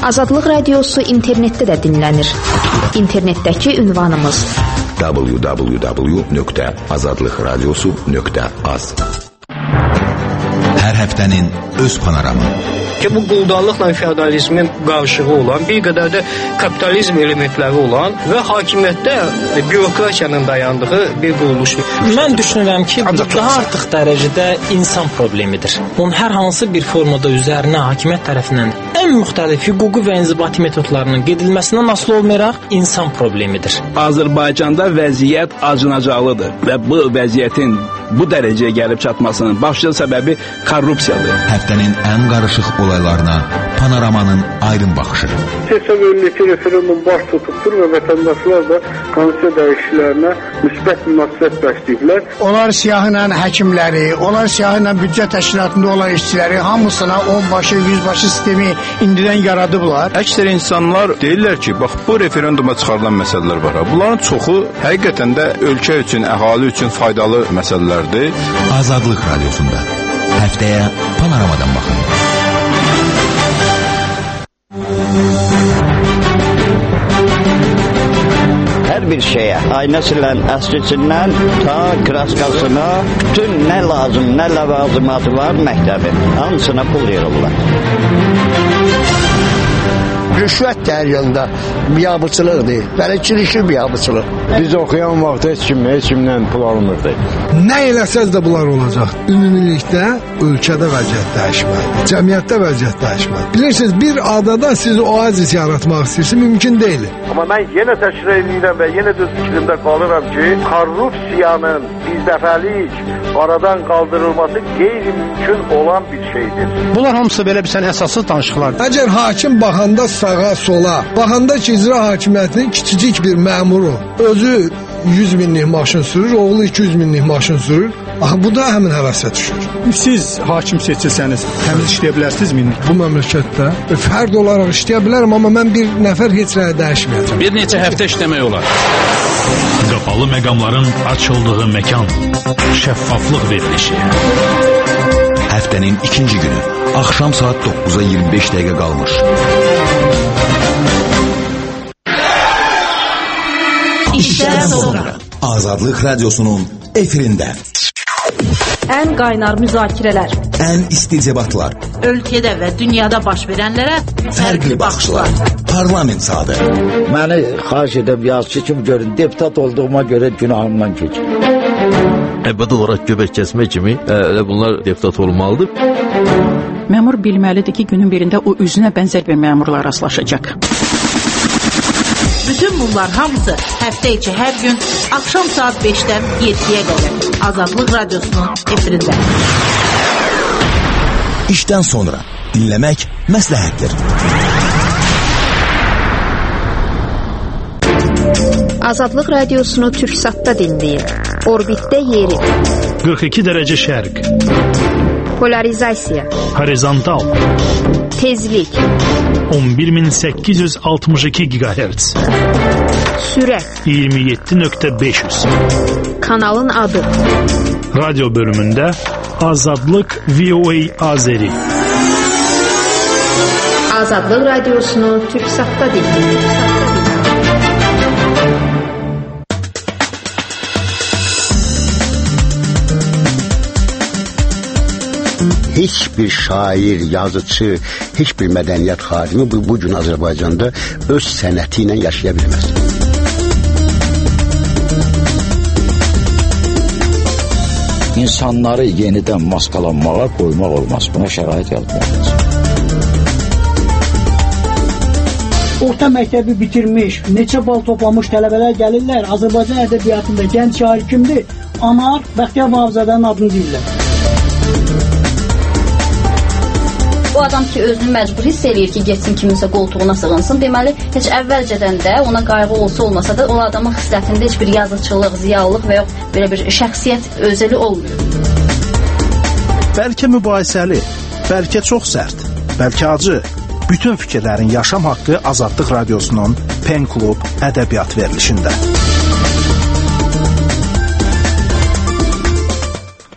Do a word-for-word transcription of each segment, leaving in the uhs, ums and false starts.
Azadlıq Radiosu internetdə də dinlənir. İnternetdəki ünvanımız w w w nöqtə azadlıq radiosu nöqtə az. Hər həftənin öz panoramı. Ki bu quldarlıqla feodalizmin qarşılığı olan, bir qədər də kapitalizm elementləri olan və hakimiyyətdə bürokratiyanın dayandığı bir quruluş. Mən düşünürəm ki, bu daha artıq dərəcədə insan problemidir. Onun hər hansı bir formada üzərinə hakimiyyət tərəfindən ən müxtəlif hüquqi və inzibati metodlarının gedilməsindən asılı olmayaraq insan problemidir. Azərbaycanda vəziyyət acınacaqlıdır və bu vəziyyətin bu dərəcəyə gəlib çatmasının başlıca səbəbi korrupsiyadır. Həftənin ən qarışıq olaylarına panoramanın aydın baxışı. Hesab edilir ki, referendum baş tutubdur və vətəndaşlar da konstitusiya dəyişikliklərinə müsbət münasibət bəsləyiblər. Onlar siyahıyla həkimləri, onlar siyahıyla büdcə təşkilatında olan işçiləri hamısına onbaşı, yüzbaşı sistemi indidən yaradıblar. Əksər insanlar deyirlər ki, bax bu referenduma çıxarılan məsələlər var. Bunların çoxu həqiqətən də ölkə üçün, əhali üçün faydalı məsələlərdir. Azadlıq Radiosunda həftəyə panoramadan baxın. Hər bir şeyə, aynəsindən, əskiçindən ta kraskasına, bütün nə lazım, nə ləvazimatı var məktəbi, hamısına pul yığırlar. Rüşvət də hər yanda biabıçılıqdır, bələdçilikli biabıçılıq. Biz oxuyan vaxt heç kim, heç kimdən pul almırdı. Nə eləsəz də bunlar olacaq. Ümumilikdə ölkədə vəziyyət dəyişməlidir, cəmiyyətdə vəziyyət dəyişməlidir. Bilirsiniz, bir adada siz oazis yaratmaq istəyirsiniz, mümkün deyil. Amma mən yenə təkrar edirəm və yenə də fikrimdə qalıram ki, korrupsiyanın birdəfəlik aradan qaldırılması qeyri-mümkün olan bir şeydir. Bunlar hamısı belə bir sən əsassız danışıqlardır. Əgər hakim baxanda sağa, sola, baxanda ki, icra hakimiyyətinin kiçicik bir məmuru özü yüz minlik maşın sürür, oğlu iki yüz minlik maşın sürür. Axı, bu da həmin həvəsə düşür. Siz hakim seçilsəniz, təmiz işləyə bilərsiniz mi? Bu məmləkətdə fərd olaraq işləyə bilərəm, amma mən bir nəfər heç nəyə dəyişməyəcəm. Bir neçə həftə işləmək olar. Qapalı məqamların açıldığı məkan, şəffaflıq verilişi. Həftənin ikinci günü, axşam saat doqquza iyirmi beş dəqiqə qalmış. İşdən sonra. Azadlıq Radiosunun efirində. Ən qaynar müzakirələr, ən isti debatlar, ölkədə və dünyada baş verənlərə fərqli baxışlar. Parlament saatı. Məni xahiş edib yazıcı kimi görün, deputat olduğuma görə günahımdan keçir. Əbədi olaraq göbək kəsmək kimi elə bunlar deputat olmalıdır. Məmur bilməlidir ki, günün birində o üzünə bənzər bir məmurla rastlaşacaq. Bütün bunlar hamısı həftə içi hər gün axşam saat beşdən yeddiyə qədər Azadlıq Radiosunun efirində. İşdən sonra dinləmək məsləhətdir. Azadlıq Radiosunu Türksatda dinləyin. Orbitdə yeri. qırx iki dərəcə şərq. Polarizasiya. Horizontal. Tezlik. on bir min səkkiz yüz altmış iki gigahertz. Sürət. iyirmi yeddi nöqtə beş yüz. Kanalın adı. Radyo bölümündə Azadlıq V O A Azeri. Azadlıq Radiosunu Türksatda dinləyin. Heç bir şair, yazıcı, heç bir mədəniyyət xadimi bu, bu gün Azərbaycanda öz sənəti ilə yaşaya bilməz. İnsanları yenidən maskalanmağa qoymaq olmaz. Buna şərait yaratmalıyız. Orta məktəbi bitirmiş, neçə bal toplamış tələbələr gəlirlər. Azərbaycan ədəbiyyatında gənc şair kimdir? Anar Bəxtiyar Vahabzadənin adını deyirlər. O adam ki, özünü məcbur hiss eləyir ki, getsin kiminsə qoltuğuna sığınsın. Deməli, heç əvvəlcədən də ona qayğı olsa olmasa da o adamın xislətində heç bir yazıçılıq, ziyalılıq və yox belə bir şəxsiyyət özəli olmuyor. Bəlkə mübahisəli, bəlkə çox sərt, bəlkə acı. Bütün fikirlərin yaşam haqqı Azadlıq Radiosunun Pen Klub ədəbiyyat verilişində.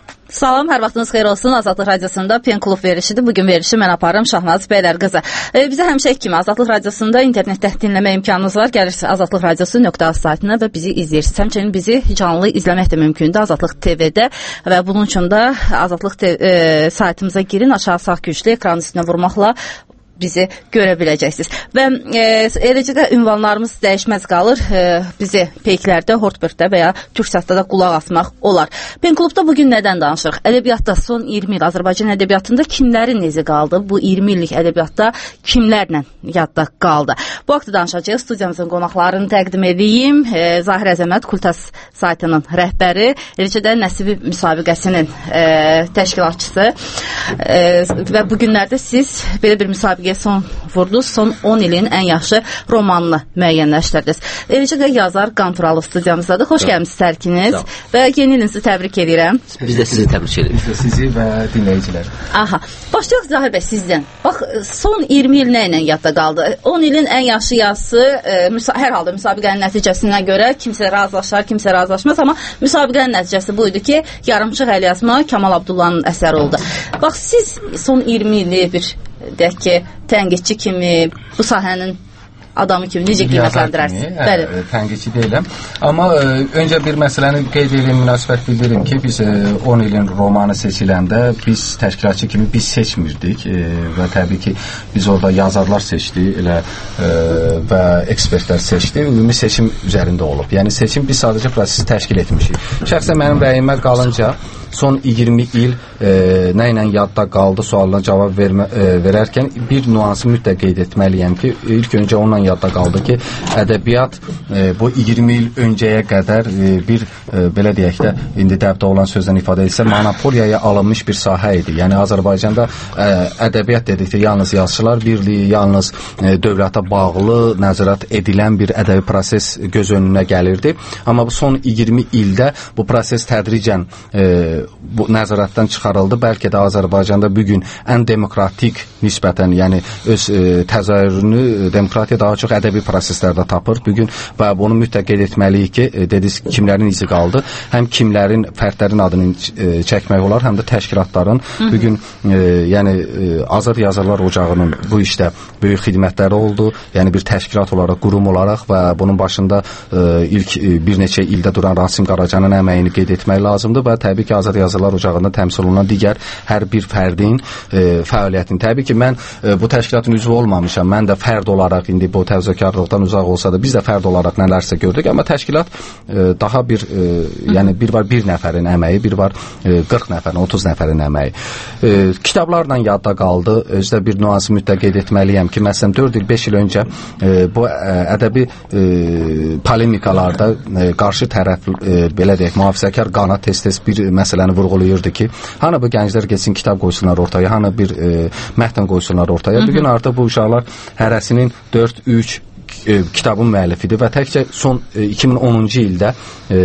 Salam, hər vaxtınız xeyir olsun. Azadlıq Radiosunda Pen Klub verilişidir. Bugün verilişi mən aparım Şahnaz Beylər qızı. E, bizə həmişə kimi Azadlıq Radiosunda internetdə dinləmə imkanınız var. Gəlirsiniz azadlıq radiosu nöqtə az saytına və bizi izləyirsiniz. Həmçinin bizi canlı izləmək də mümkündür Azadlıq T V-də və bunun üçün də Azadlıq e, saytımıza girin, aşağı sağ güclü ekran üstünə vurmaqla bizi görə biləcəksiniz. Və e, eləcə də ünvanlarımız dəyişməz qalır. E, bizi peyklərdə, Hortbergdə və ya Türksatda da qulaq asmaq olar. Pen Klubda bugün nədən danışırıq? Ədəbiyyatda son iyirmi il Azərbaycan ədəbiyyatında kimlərin izi qaldı? Bu iyirmi illik ədəbiyyatda kimlərlə yadda qaldı? Bu haqda danışacağıq. Studiyamızın qonaqlarını təqdim edeyim. E, Zahir Əzəmət, Kultas saytının rəhbəri, eləcə də Nəsibi müsabiqəsinin e, təşkilatçısı. E, və bu günlərdə siz belə bir müsabiqə son vurdunuz, son on ilin ən yaxşı romanını müəyyənləşdirdiniz. Eləcə də yazar Qanturalı studiyamızdadır. Xoş gəlmişsiniz tərkiniz və yeni ilinizi təbrik edirəm. Biz də sizi təbrik edirik. Biz də sizi və dinləyicilər. Aha. Başlayaq Zahir bəy sizdən. Bax, son iyirmi il nə ilə yadda qaldı? on ilin ən yaxşı yazısı e, müsa hər halda müsabiqənin nəticəsinə görə kimsə razılaşar, kimsə razılaşmaz, amma müsabiqənin nəticəsi bu idi ki, yarımçıq əlyazma Kamal Abdullahın əsəri oldu. Bax, siz son iyirmi ili bir deyək ki, tənqidçi kimi, bu sahənin adamı kimi necə qiymətləndirərsiniz? Bəli. Hə, tənqidçi deyiləm. Amma ə, öncə bir məsələni qeyd edeyim, münasibət bildirim ki, biz ə, on ilin romanı seçiləndə biz təşkilatçı kimi biz seçmirdik ə, və təbii ki, biz orada yazarlar seçdi elə ə, və ekspertlər seçdi. Ümumi seçim üzərində olub. Yəni seçim biz sadəcə prosesi təşkil etmişik. Şəxsən mənim rəyimə qalınca son iyirmi il e, nə ilə yadda qaldı sualına cavab vermə, e, verərkən bir nüansı mütləq qeyd etməliyəm ki, ilk öncə onunla yadda qaldı ki, ədəbiyyat e, bu iyirmi il öncəyə qədər e, bir e, belə deyək də, indi dəbdə olan sözdən ifadə etsə, monopoliyaya alınmış bir sahə idi. Yəni Azərbaycanda e, ədəbiyyat dedikdə yalnız yazıçılar birliyi, yalnız e, dövlətə bağlı nəzarət edilən bir ədəbi proses göz önünə gəlirdi. Amma bu son iyirmi ildə bu proses tədricən e, bu nəzarətdən çıxarıldı. Bəlkə də Azərbaycanda bugün ən demokratik nisbətən, yəni öz e, təzahürünü demokratiya daha çox ədəbi proseslərdə tapır. Bugün və bunu mütləq qeyd etməliyik ki, e, dediniz kimlərin izi qaldı. Həm kimlərin, fərdlərin adını e, çəkmək olar, həm də təşkilatların bugün e, yəni e, Azad Yazarlar Ocağının bu işdə böyük xidmətləri oldu. Yəni bir təşkilat olaraq, qurum olaraq və bunun başında e, ilk e, bir neçə ildə duran Rasim Qaracanın əməyini qeyd etmək lazımdır və təbii ki, Azad Yazarlar Ocağında təmsil olunan digər hər bir fərdin e, fəaliyyətini. Təbii ki, mən e, bu təşkilatın üzvü olmamışam. Mən də fərd olaraq indi bu təvazökarlıqdan uzaq olsa da biz də fərd olaraq nələrsə gördük. Amma təşkilat e, daha bir e, yəni bir var bir nəfərin əməyi, bir var e, qırx nəfərin, otuz nəfərin əməyi. E, kitablarla yadda qaldı. Özdə bir nüansı mütləq qeyd etməliyəm ki, məsələn dörd il, beş il öncə e, bu e, ədəbi e, polemikalarda e, qarşı tərəf e, belə deyək, mühafizəkar qanat tez-tez bir məsələni vurğulayırdı ki, hanı bu gənclər getsin kitab qoysunlar ortaya, hanı bir e, mətn qoysunlar ortaya. Bugün artıq bu uşaqlar hərəsinin dörd üç e, kitabın müəllifidir və təkcə son e, iki min onuncu ildə e,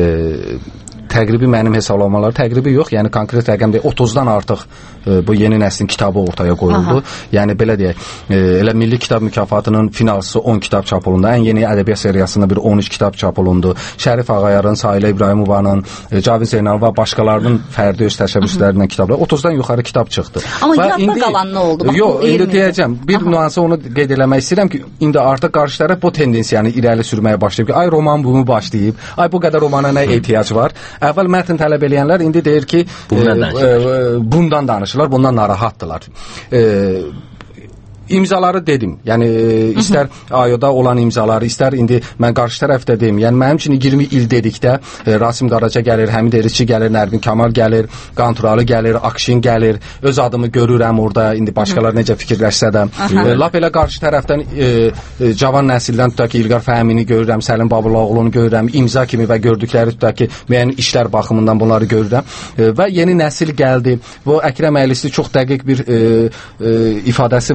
təqribi mənim hesablamaları təqribi yox, yəni konkret rəqəm deyil, otuzdan artıq e, bu yeni nəslin kitabı ortaya qoyuldu. Aha. Yəni belə deyək, e, elə Milli Kitab Mükafatının finalsı on kitab çap olundu. Ən yeni ədəbiyyat seriyasında bir on üç kitab çap olundu. Şərif Ağayarın, Sahilə İbrahimovanın, e, Cavid Zeynal və başqalarının fərdi öz təşəbbüslərindən kitablar otuzdan yuxarı kitab çıxdı. Amma və yadda indi, qalan nə oldu? Bax, yox, indi deyəcəm. Bir Aha. nüansı onu qeyd eləmək istəyirəm ki, indi artıq qarşı tərəf bu tendensiyanı irəli sürməyə başlayıb ki, ay roman bunu başlayıb, ay bu qədər romana nə ehtiyac var? Əvvəl mətn tələb eləyənlər indi deyir ki, bundan, e, e, bundan danışırlar, bundan narahatdılar. E, İmzaları dedim. Yəni istər A Y O-da olan imzaları, istər indi mən qarşı tərəfdə deyim. Yəni mənim üçün iyirmi il dedikdə e, Rasim Qaraca gəlir, Həmid Eriçi gəlir, Nərmin Kamal gəlir, Qanturalı gəlir, Akşin gəlir. Öz adımı görürəm orada. İndi başqaları necə fikirləşsə də. E, lap elə qarşı tərəfdən e, e, cavan nəsildən tutaq ki, İlqar Fəhmini görürəm, Səlim Babulaoğlu'nu görürəm, imza kimi və gördükləri tutaq ki, müəyyən işlər baxımından bunları görürəm. E, və yeni nəsil gəldi. Bu Əkrəm Əylisi çox dəqiq bir e, e, ifadəsi var ki,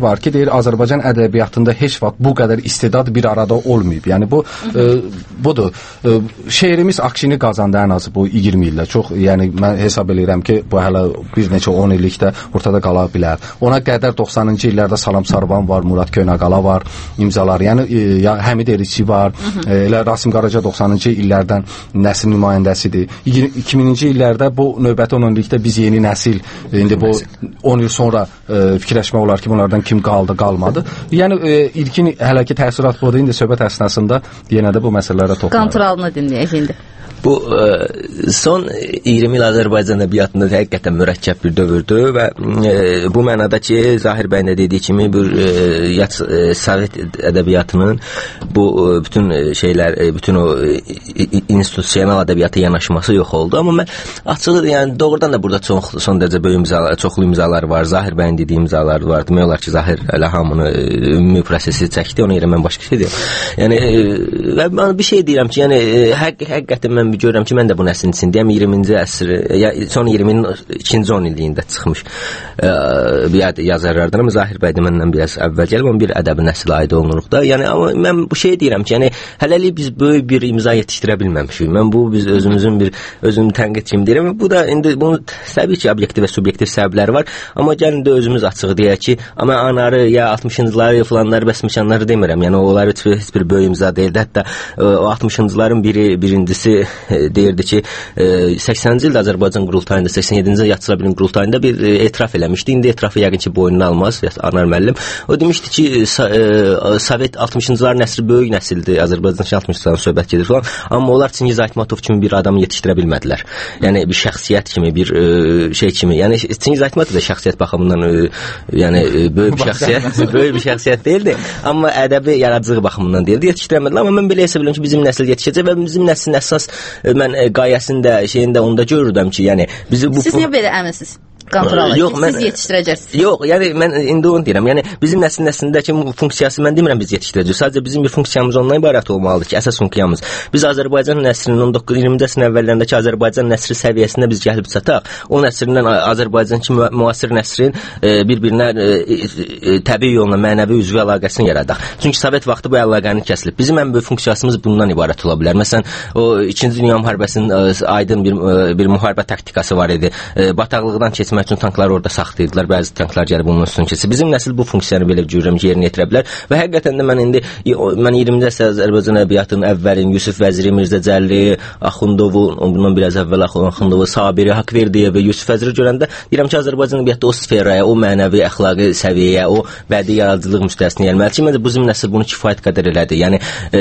deyir Azərbaycan ədəbiyyatında heç vaxt bu qədər istedad bir arada olmayıb. Yəni bu e, budur. E, şeirimiz akşini qazandı ən azı bu iyirmi ildə. Çox, yəni mən hesab edirəm ki, bu hələ bir neçə on illikdə ortada qala bilər. Ona qədər doxsanıncı illərdə Salam Sarvan var, Murad Köynəqala var, imzalar. Yəni e, ya Həmid Eriçi var. E, elə Rasim Qaraca doxsanıncı illərdən nəsil nümayəndəsidir. iki minci illərdə bu növbəti on illikdə biz yeni nəsil, indi bu on il sonra e, fikirləşmək olar ki, bunlardan kim qaldı, qalmadı. Yəni e, ilkin hələ ki təəssürat budur. İndi söhbət əsnasında yenə də bu məsələlərə toxunarıq. Qanturalını dinləyək indi. Bu e, son iyirmi il Azərbaycan ədəbiyyatında həqiqətən mürəkkəb bir dövrdür və e, bu mənada ki, Zahir bəyin də dediyi kimi bir e, yat, e, Sovet ədəbiyyatının bu e, bütün şeylər, e, bütün o e, institusional ədəbiyyata yanaşması yox oldu. Amma mən açığı, yəni doğrudan da burada çox son dərəcə böyük imzalar, çoxlu imzalar var. Zahir bəyin dediyi imzalar var. Demək olar ki, Zahir elə hamını e, ümumi prosesi çəkdi. Ona görə mən başqa şey deyirəm. Yəni e, mən bir şey deyirəm ki, yəni e, həqiq, həqiqətən mən görürəm ki, mən də bu nəslin içindəyəm. iyirminci əsr, ya, son iyirminin ikinci on illiyində çıxmış e, bir yazarlardan, amma Zahir bəy də məndən biraz əvvəl gəlib, amma bir ədəbi nəsil aid olunuruq da. Yəni, amma mən bu şey deyirəm ki, yəni, hələlik biz böyük bir imza yetişdirə bilməmişik. Mən bu, biz özümüzün bir, özümün tənqid kimi deyirəm. Bu da, indi bunun təbii ki, obyektiv və subyektiv səbəbləri var, amma gəlin də özümüz açıq deyək ki, amma anarı, ya altmışıncıları, falanları, bəsməkanları demirəm. Yəni, onlar heç bir, heç bir böyük imza deyildi. Hətta o altmışıncıların biri, birincisi deyirdi ki, səksəninci ildə Azərbaycan qurultayında, səksən yeddinci Yatıra Bilim qurultayında bir etiraf eləmişdi. İndi etirafı yəqin ki, boynuna almaz, Anar müəllim. O demişdi ki, Sovet altmışıncılar nəsri böyük nəsildir, Azərbaycan altmışıncıların söhbət gedir falan. Amma onlar Çingiz Aytmatov kimi bir adamı yetişdirə bilmədilər. Yəni, bir şəxsiyyət kimi, bir şey kimi. Yəni, Çingiz Aytmatov da şəxsiyyət baxımından yəni, böyük bir şəxsiyyət, böyük bir şəxsiyyət deyildi. Amma ədəbi yaradıcılığı baxımından deyildi, yetişdirəmədilər. Amma mən belə hesab edirəm ki, bizim nəsil yetişəcək və bizim nəslin əsas mən qayəsində, şeyində onda görürdüm ki, yəni bizi bu... Siz niyə belə əminsiniz? Qanturalı, yox, siz mən, yetişdirəcəksiniz. Yox, yəni mən indi onu deyirəm. Yəni bizim nəslin nəslindəki funksiyası mən demirəm biz yetişdirəcəyik. Sadəcə bizim bir funksiyamız ondan ibarət olmalıdır ki, əsas funksiyamız. Biz Azərbaycan nəslinin on doqquz iyirminci əsrin əvvəllərindəki Azərbaycan nəsri səviyyəsində biz gəlib çataq. O nəsrindən Azərbaycan kimi müasir nəsrin e, bir-birinə e, e, təbii yolla mənəvi üzvü əlaqəsini yaradaq. Çünki Sovet vaxtı bu əlaqəni kəsilib. Bizim ən böyük funksiyasımız bundan ibarət ola bilər. Məsələn, o İkinci Dünya müharibəsinin e, aydın bir e, bir müharibə taktikası var idi. E, bataqlıqdan keçmək üçün tanklar orada saxlayırdılar. Bəzi tanklar gəlib onun üstünə keçir. Bizim nəsil bu funksiyanı belə görürəm ki, yerinə yetirə bilər və həqiqətən də mən indi mən iyirminci əsr Azərbaycan ədəbiyyatının əvvəlin Yusif Vəziri, Mirzə Cəlli, Axundovu, bundan biraz əvvəl Axundovu, Sabiri, Haqverdiyev və Yusif Vəziri görəndə deyirəm ki, Azərbaycan ədəbiyyatı o sferaya, o mənəvi, əxlaqi səviyyəyə, o bədii yaradıcılıq müstəvisinə gəlməlidir ki, məncə bizim nəsil bunu kifayət qədər elədi. Yəni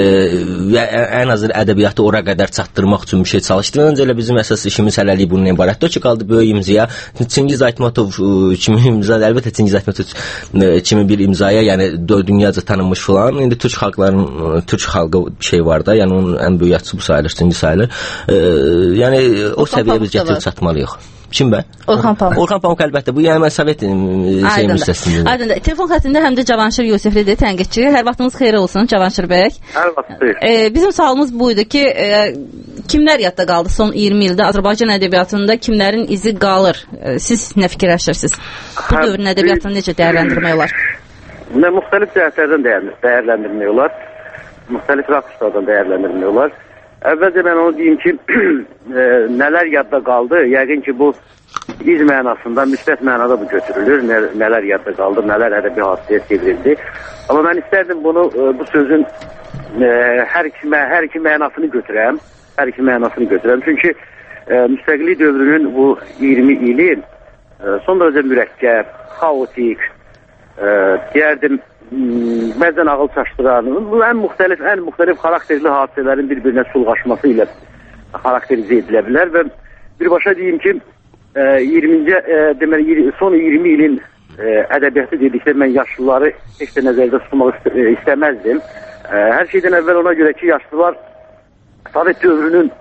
e, ən azı ədəbiyyatı ora qədər çatdırmaq üçün bir şey çalışdı. Öncə elə bizim əsas işimiz hələlik bunun ibarətdir ki, qaldı böyük imzaya. Çingiz Aytmatov kimi imza, əlbəttə Çingiz Aytmatov kimi bir imzaya, yəni dünyaca tanınmış falan. İndi Türk xalqlarının, Türk xalqı şey var da, yəni onun ən böyük yaradıcısı bu sayılır, Çingiz sayılır. E, yəni o səviyyəyə biz gətirib çatmalıyıq. Kim bə? Orxan Pamuk. Orxan Pamuk əlbəttə. Bu yəni mən Sovet şey müstəsnidir. Aydındır. Telefon xəttində həm də Cavanşir Yusiflidir, tənqidçi. Hər vaxtınız xeyir olsun Cavanşir bəy. Hər vaxt xeyir. E, bizim sualımız buydu ki, e, kimlər yadda qaldı son iyirmi ildə Azərbaycan ədəbiyyatında kimlərin izi qalır? E, siz nə fikirləşirsiniz? Bu dövrün ədəbiyyatını necə dəyərləndirmək olar? Nə müxtəlif cəhətlərdən dəyərləndirmək olar. Müxtəlif rakurslardan dəyərləndirmək olar. Əvvəlcə mən onu deyim ki, e, nələr yadda qaldı? Yəqin ki, bu iz mənasında, müsbət mənada bu götürülür. Nə, nələr yadda qaldı, nələr ədəbi hadisəyə çevrildi. Amma mən istərdim bunu, e, bu sözün e, hər, iki, hər iki mənasını götürəm. Hər iki mənasını götürəm. Çünki e, müstəqillik dövrünün bu iyirmi ili e, son dərəcə mürəkkəb, xaotik, e, deyərdim, bəzən ağıl çaşdıran, ən müxtəlif, ən müxtəlif xarakterli hadisələrin bir-birinə sulğaşması ilə xarakterizə edilə bilər və birbaşa deyim ki, iyirminci deməli son iyirmi ilin ədəbiyyatı dedikdə mən yaşlıları heç də nəzərdə tutmaq istəməzdim. Hər şeydən əvvəl ona görə ki, yaşlılar Sovet dövrünün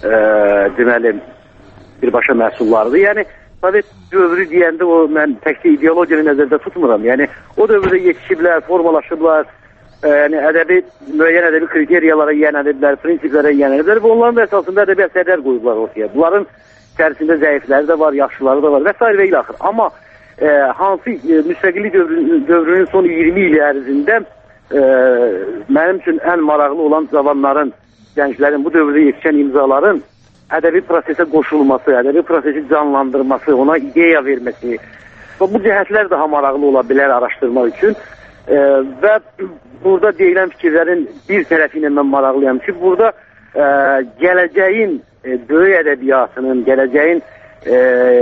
deməli birbaşa məhsullarıdır. Yəni Sovet dövrü deyəndə o mən təkcə ideologiyanı nəzərdə tutmuram. Yəni o dövrdə yetişiblər, formalaşıblar, e, yəni ədəbi müəyyən ədəbi kriteriyalara yiyələniblər, prinsiplərə yiyələniblər və onların əsasında ədəbi əsərlər qoyublar ortaya. Bunların içərisində zəifləri də var, yaxşıları da var və s. və ilə axır. Amma e, hansı e, müstəqillik dövrünün, dövrünün son iyirmi ili ərzində e, mənim üçün ən maraqlı olan cavanların, gənclərin, bu dövrdə yetişən imzaların ədəbi prosesə qoşulması, ədəbi prosesi canlandırması, ona ideya verməsi və bu cəhətlər daha maraqlı ola bilər araşdırmaq üçün. E, və burada deyilən fikirlərin bir tərəfi ilə mən maraqlıyam ki, burada e, gələcəyin e, böyük ədəbiyyatının, gələcəyin e,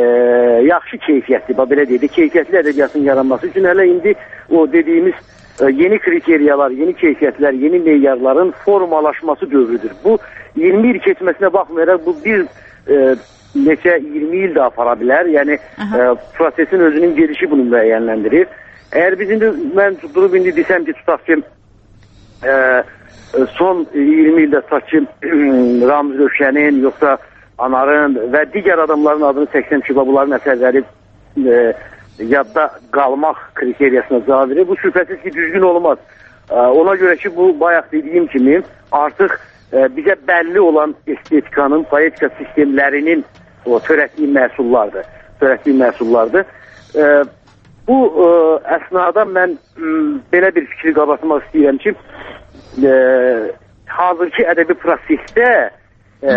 yaxşı keyfiyyətli, belə deyək, keyfiyyətli ədəbiyyatın yaranması üçün hələ indi o dediyimiz e, yeni kriteriyalar, yeni keyfiyyətlər, yeni meyarların formalaşması dövrüdür. Bu iyirmi il keçməsinə baxmayaraq bu bir e, neçə iyirmi il də apara bilər. Yəni e, prosesin özünün gelişi bunu müəyyənləndirir. Əgər biz indi, mən durub indi desəm ki, tutaq ki, e, son iyirmi ildə tutaq ki, Ramiz Rövşənin, yoxsa Anarın və digər adamların adını çəksəm ki, bunların əsərləri e, yadda qalmaq kriteriyasına cavab verir. Bu şübhəsiz ki, düzgün olmaz. E, ona görə ki, bu bayaq dediyim kimi artıq e, bizə bəlli olan estetikanın, poetika sistemlərinin o törətdiyi məhsullardır. Törətdiyi məhsullardır. E, Bu ə, əsnada mən ə, belə bir fikri qabatmaq istəyirəm ki, ə, hazırki ədəbi prosesdə ə,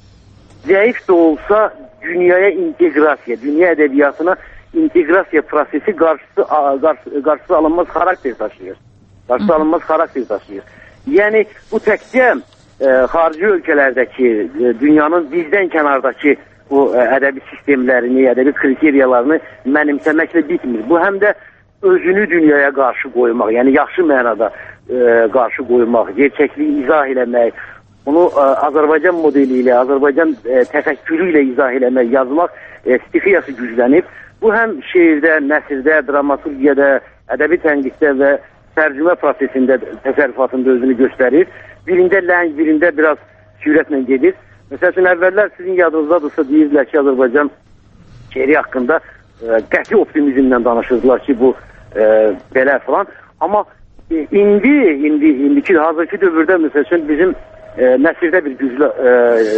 zəif də olsa dünyaya inteqrasiya, dünya ədəbiyyatına inteqrasiya prosesi qarşısı, qarşı, qarşısı alınmaz xarakter daşıyır. Qarşısı alınmaz xarakter daşıyır. Yəni bu təkcə ə, xarici ölkələrdəki, ə, dünyanın bizdən kənardakı bu ədəbi sistemlərini, ədəbi kriteriyalarını mənimsəməklə bitmir. Bu həm də özünü dünyaya qarşı qoymaq, yəni yaxşı mənada e, qarşı qoymaq, gerçəkliyi izah eləmək, bunu e, Azərbaycan modeli ilə, Azərbaycan e, təfəkkürü ilə izah eləmək, yazmaq e, stixiyası güclənib. Bu həm şeirdə, nəsrdə, dramaturgiyada, ədəbi tənqiddə və tərcümə prosesində, təsərrüfatında özünü göstərir. Birində ləng, birində biraz sürətlə gedir. Məsəl üçün, əvvəllər sizin yadınızdadırsa deyirdilər ki, Azərbaycan şeiri haqqında e, qəti optimizmlə danışırdılar ki, bu e, belə falan. Amma e, indi, indi, indiki hazırki dövrdə məsəl üçün bizim e, nəsrdə bir güclü, e,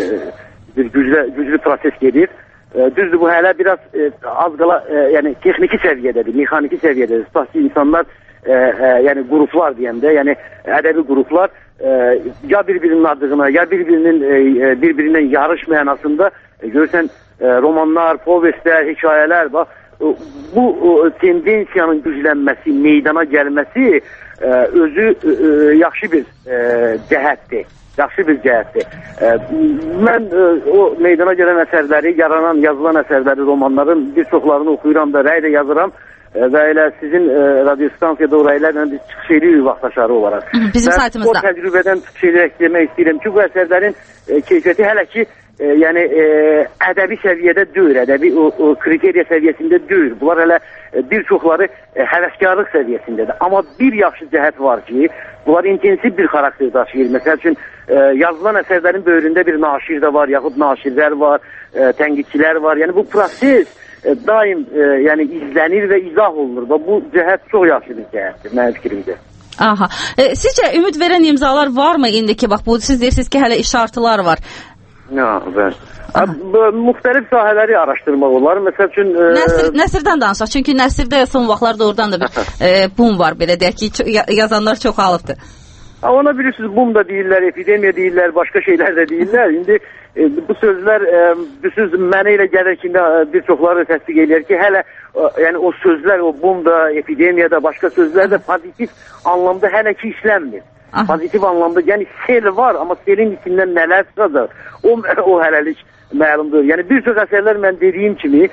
bir güclü, güclü proses gedir. E, düzdür, bu hələ biraz e, az qala, e, yəni texniki səviyyədədir, mexaniki səviyyədədir. Tutaq ki, insanlar, e, e, yəni qruplar deyəndə, yəni ədəbi qruplar, E, ya bir-birinin adığına, ya bir-birinin e, bir-birindən yarış mənasında e, görürsən e, romanlar, povestlər, hekayələr, bax, e, bu e, tendensiyanın güclənməsi, meydana gəlməsi e, özü e, yaxşı bir e, cəhətdir. Yaxşı bir cəhətdir. E, mən e, o meydana gələn əsərləri, yaranan, yazılan əsərləri, romanların bir çoxlarını oxuyuram da, rəy də yazıram. Və elə sizin e, radiostansiyada o rəylərlə biz çıxış edirik vaxtaşarı olaraq. Bizim saytımızda. O təcrübədən çıxış edərək demək istəyirəm ki, bu əsərlərin e, keyfiyyəti hələ ki e, yəni e, ədəbi səviyyədə deyil, ədəbi o, o kriteriya səviyyəsində deyil. Bunlar hələ e, bir çoxları e, həvəskarlıq səviyyəsindədir. Amma bir yaxşı cəhət var ki, bunlar intensiv bir xarakter daşıyır. Məsəl üçün e, yazılan əsərlərin böyründə bir naşir də var, yaxud naşirlər var, e, tənqidçilər var. Yəni bu proses daim e, yəni izlənir və izah olunur və bu cəhət çox yaxşı bir cəhətdir, mənim fikrimdir. Aha. E, sizcə ümid verən imzalar varmı indi ki, bax bu siz deyirsiniz ki, hələ işartılar var. Ya, bəli. Müxtəlif sahələri araşdırmaq olar. Məsəl üçün e... Nəsir, Nəsirdən danışaq. Çünki Nəsirdə son vaxtlarda oradan da bir e, bum var, belə deyək ki, yazanlar çoxalıbdır. Ona bilirsiniz, bum da deyirlər, epidemiya deyirlər, başqa şeylər də deyirlər. İndi e, bu sözlər e, bilirsiniz, mənə elə gəlir ki, bir çoxları təsdiq edir ki, hələ e, yəni o sözlər, o bum da, epidemiya da, başqa sözlər də pozitiv anlamda hələ ki işlənmir. Aha. Pozitiv anlamda, yəni sel var, amma selin içindən nələr çıxacaq, o, o hələlik məlumdur. Yəni bir çox əsərlər mən dediyim kimi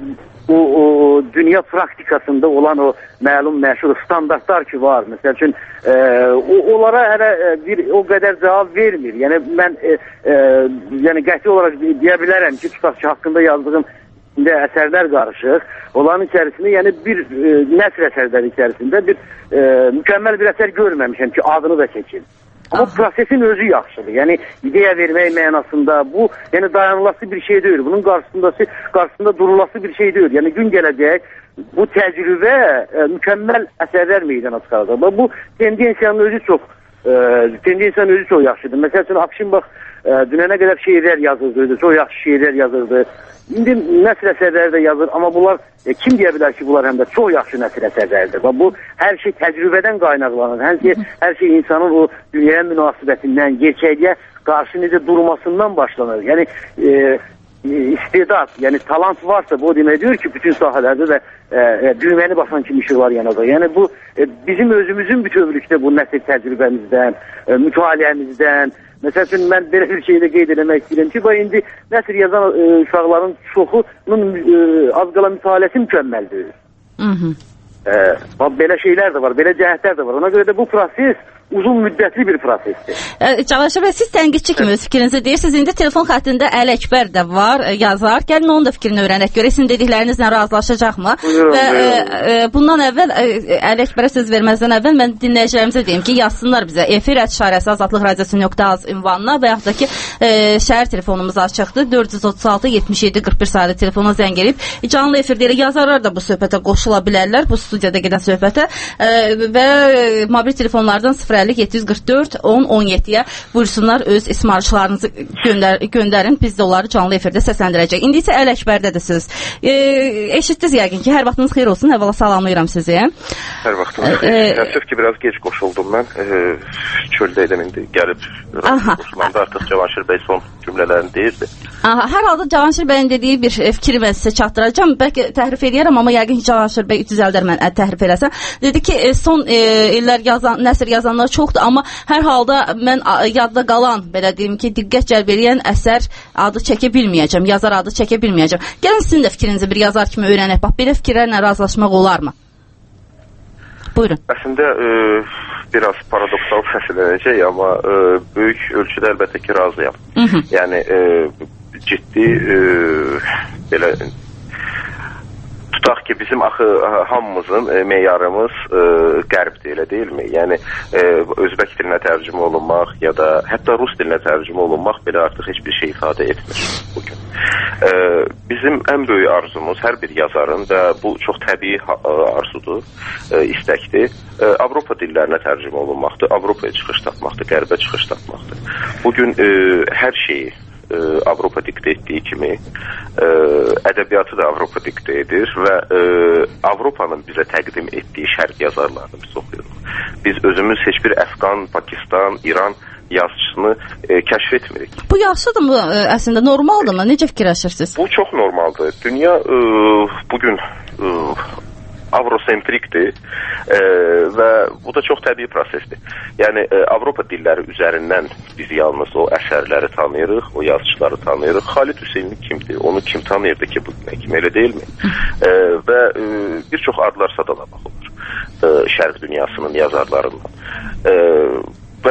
o, o dünya praktikasında olan o məlum məşhur standartlar ki var. Məsəl üçün e, o, onlara hələ bir o qədər cavab vermir. Yəni mən e, e, yəni qəti olaraq deyə bilərəm ki, tutaq ki, haqqında yazdığım əsərlər qarışıq. Onların içərisində yəni bir e, nəsr əsərləri içərisində bir e, mükəmməl bir əsər görməmişəm ki, adını da çəkin. Amma Aha. prosesin özü yaxşıdır. Yəni ideya vermək mənasında bu, yəni dayanılası bir şey deyil. Bunun qarşısındası, qarşısında durulası bir şey deyil. Yəni gün gələcək bu təcrübə e, mükəmməl əsərlər meydana çıxaracaq. Bu tendensiyanın özü çox e, tendensiyanın özü çox yaxşıdır. Məsəl üçün Akşin bax e, dünənə qədər şeirlər yazırdı, çox yaxşı şeirlər yazırdı. İndi nəsr əsərləri də yazır, amma bunlar e, kim deyə bilər ki, bunlar həm də çox yaxşı nəsr əsərləridir. Bax, bu hər şey təcrübədən qaynaqlanır. Hər şey, hər şey insanın o dünyaya münasibətindən, gerçəkliyə qarşı necə durmasından başlanır. Yəni e, istedad, yəni talant varsa bu demək deyir ki, bütün sahələrdə də e, e, düyməni basan kimi işi var yanada. Yəni bu e, bizim özümüzün bütövlükdə bu nəsr təcrübəmizdən, e, mütaliəmizdən. Məsəl üçün mən belə bir şeydə qeyd eləmək istəyirəm ki, bax indi nəsr yazan e, uşaqların çoxunun e, az qala mütaliəsi mükəmməldir. Mhm. E, bax belə şeylər də var, belə cəhətlər də var. Ona görə də bu proses uzun müddətli bir prosesdir. Cavanşir bəy, siz tənqidçi kimi öz fikrinizi deyirsiniz. İndi telefon xəttində Əli Əkbər də var, yazar. Gəlin onun da fikrini öyrənək. Görə sizin dediklərinizlə razılaşacaqmı? Buyurun, və buyurun. E, bundan əvvəl e, Əli Əkbərə söz verməzdən əvvəl mən dinləyicilərimizə deyim ki, yazsınlar bizə efir ət-şarəsi azadlıq radiosu nöqtə az ünvanına və yaxud da ki e, şəhər telefonumuz açıqdır. dörd yüz otuz altı yetmiş yeddi qırx bir sayılı telefona zəng edib canlı efirdə yazarlar da bu söhbətə qoşula bilərlər. Bu studiyada gedən söhbətə e, və mobil telefonlardan sıfır əlli yeddi yüz qırx dörd on on yeddiyə buyursunlar, öz ismarışlarınızı göndər göndərin. Biz də onları canlı efirdə səsləndirəcək. İndi isə Əli Əkbərdədir söz. E, eşitdiniz yəqin ki, hər vaxtınız xeyir olsun. Əvvəla salamlayıram sizi. Hər vaxtınız xeyir. E, Təəssüf ki, biraz gec qoşuldum mən. E, çöldə idim indi. Gəlib qoşulanda artıq Cavanşir bəy son cümlələrini deyirdi. Aha, hər halda Cavanşir bəyin dediyi bir fikri mən sizə çatdıracağım. Bəlkə təhrif edərəm, amma yəqin ki, Cavanşir bəy düzəldər mən təhrif eləsəm. Dedi ki, son e, illər yazan, nəsr yazanlar çoxdur, amma hər halda mən yadda qalan, belə deyim ki, diqqət cəlb edən əsər adı çəkə bilməyəcəm, yazar adı çəkə bilməyəcəm. Gəlin sizin də fikrinizi bir yazar kimi öyrənək. Bax, belə fikirlərlə razılaşmaq olarmı? Buyurun. Əslində e, biraz paradoksal səslənəcək, amma e, böyük ölçüdə əlbəttə ki, razıyam. Hı -hı. Yəni e, ciddi e, belə tutaq ki, bizim axı hamımızın e, meyarımız e, qərbdir, elə deyilmi? Yəni e, özbək dilinə tərcümə olunmaq ya da hətta rus dilinə tərcümə olunmaq belə artıq heç bir şey ifadə etmir bugün. E, bizim ən böyük arzumuz hər bir yazarın və bu çox təbii arzudur, e, istəkdir. E, Avropa dillərinə tərcümə olunmaqdır, Avropaya çıxış tapmaqdır, qərbə çıxış tapmaqdır. Bugün e, hər şeyi e, Avropa diktə etdiyi kimi e, ədəbiyyatı da Avropa diktə edir və e, Avropanın bizə təqdim etdiyi şərq yazarlarını biz oxuyuruq. Biz özümüz heç bir Əfqan, Pakistan, İran yazıçısını e, kəşf etmirik. Bu yaxşıdırmı əslində, normaldırmı? Necə fikirləşirsiniz? Bu çox normaldır. Dünya e, bugün e, avrosentrikdir e, və bu da çox təbii prosesdir. Yəni e, Avropa dilləri üzərindən biz yalnız o əsərləri tanıyırıq, o yazıçıları tanıyırıq. Xalid Hüseynli kimdir? Onu kim tanıyırdı ki bu günə kimi, elə deyilmi? E, və e, bir çox adlar sadalamaq olur e, şərq dünyasının yazarlarından. E, və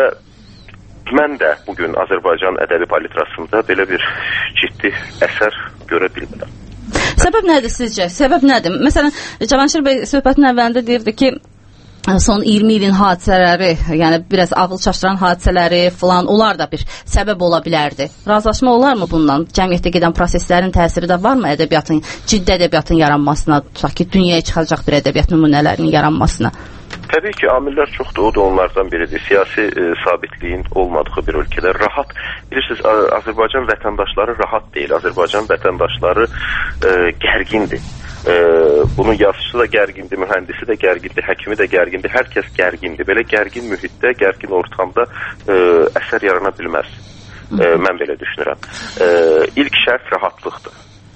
mən də bugün Azərbaycan ədəbi palitrasında belə bir ciddi əsər görə bilmirəm. Səbəb nədir sizcə? Səbəb nədir? Məsələn, Cavanşir bəy söhbətin əvvəlində deyirdi ki, son iyirmi ilin hadisələri, yəni biraz ağıl çaşdıran hadisələri falan, onlar da bir səbəb ola bilərdi. Razılaşma olarmı bundan? Cəmiyyətdə gedən proseslərin təsiri də varmı ədəbiyyatın, ciddi ədəbiyyatın yaranmasına, tutaq ki, dünyaya çıxacaq bir ədəbiyyat nümunələrinin yaranmasına? Təbii ki, amillər çoxdur, o da onlardan biridir. Siyasi e, sabitliyin olmadığı bir ölkədə rahat, bilirsiniz, Azərbaycan vətəndaşları rahat deyil, Azərbaycan vətəndaşları e, gərgindir. E, bunun yazıcısı da gərgindir, mühəndisi də gərgindir, həkimi də gərgindir, hər kəs gərgindir. Belə gərgin mühitdə, gərgin ortamda e, əsər yarana bilməz. E, mən belə düşünürəm. E, ilk şərt rahatlıqdır.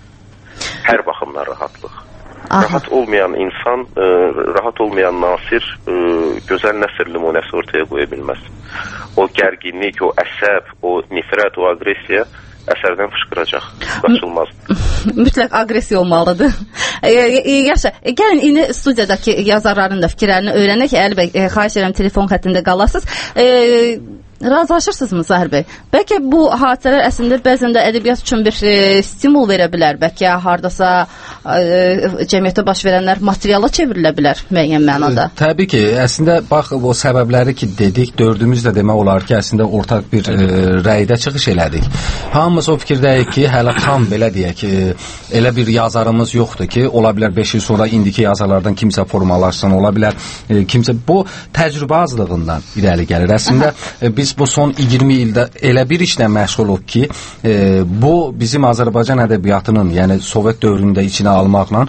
Hər baxımdan rahatlıq. Aha. Rahat olmayan insan, e, rahat olmayan nasir e, gözəl nəsr nümunəsi ortaya qoya bilməz. O gərginlik, o əsəb, o nifrət, o agresiya əsərdən fışqıracaq, qaçılmaz. Mütləq agresiya olmalıdır. E, e, yaşa, e, gəlin indi studiyadakı yazarların da fikirlərini öyrənək. Əli bəy, e, xahiş edirəm telefon xəttində qalasınız. E, Razılaşırsınızmı Zahir bəy? Bəlkə bu hadisələr əslində bəzən də ədəbiyyat üçün bir e, stimul verə bilər. Bəlkə hardasa e, cəmiyyətdə baş verənlər materiala çevrilə bilər müəyyən mənada. E, təbii ki, əslində bax o səbəbləri ki dedik, dördümüz də demək olar ki, əslində ortaq bir e, rəydə çıxış elədik. Hamımız o fikirdəyik ki, hələ tam belə deyək ki, elə bir yazarımız yoxdur ki, ola bilər beş il sonra indiki yazarlardan kimsə formalaşsın, ola bilər e, kimsə bu təcrübə azlığından irəli gəlir. Əslində e, biz bu son iyirmi ildə elə bir işlə məşğuluq ki, e, bu bizim Azərbaycan ədəbiyyatının, yəni Sovet dövründə içinə almaqla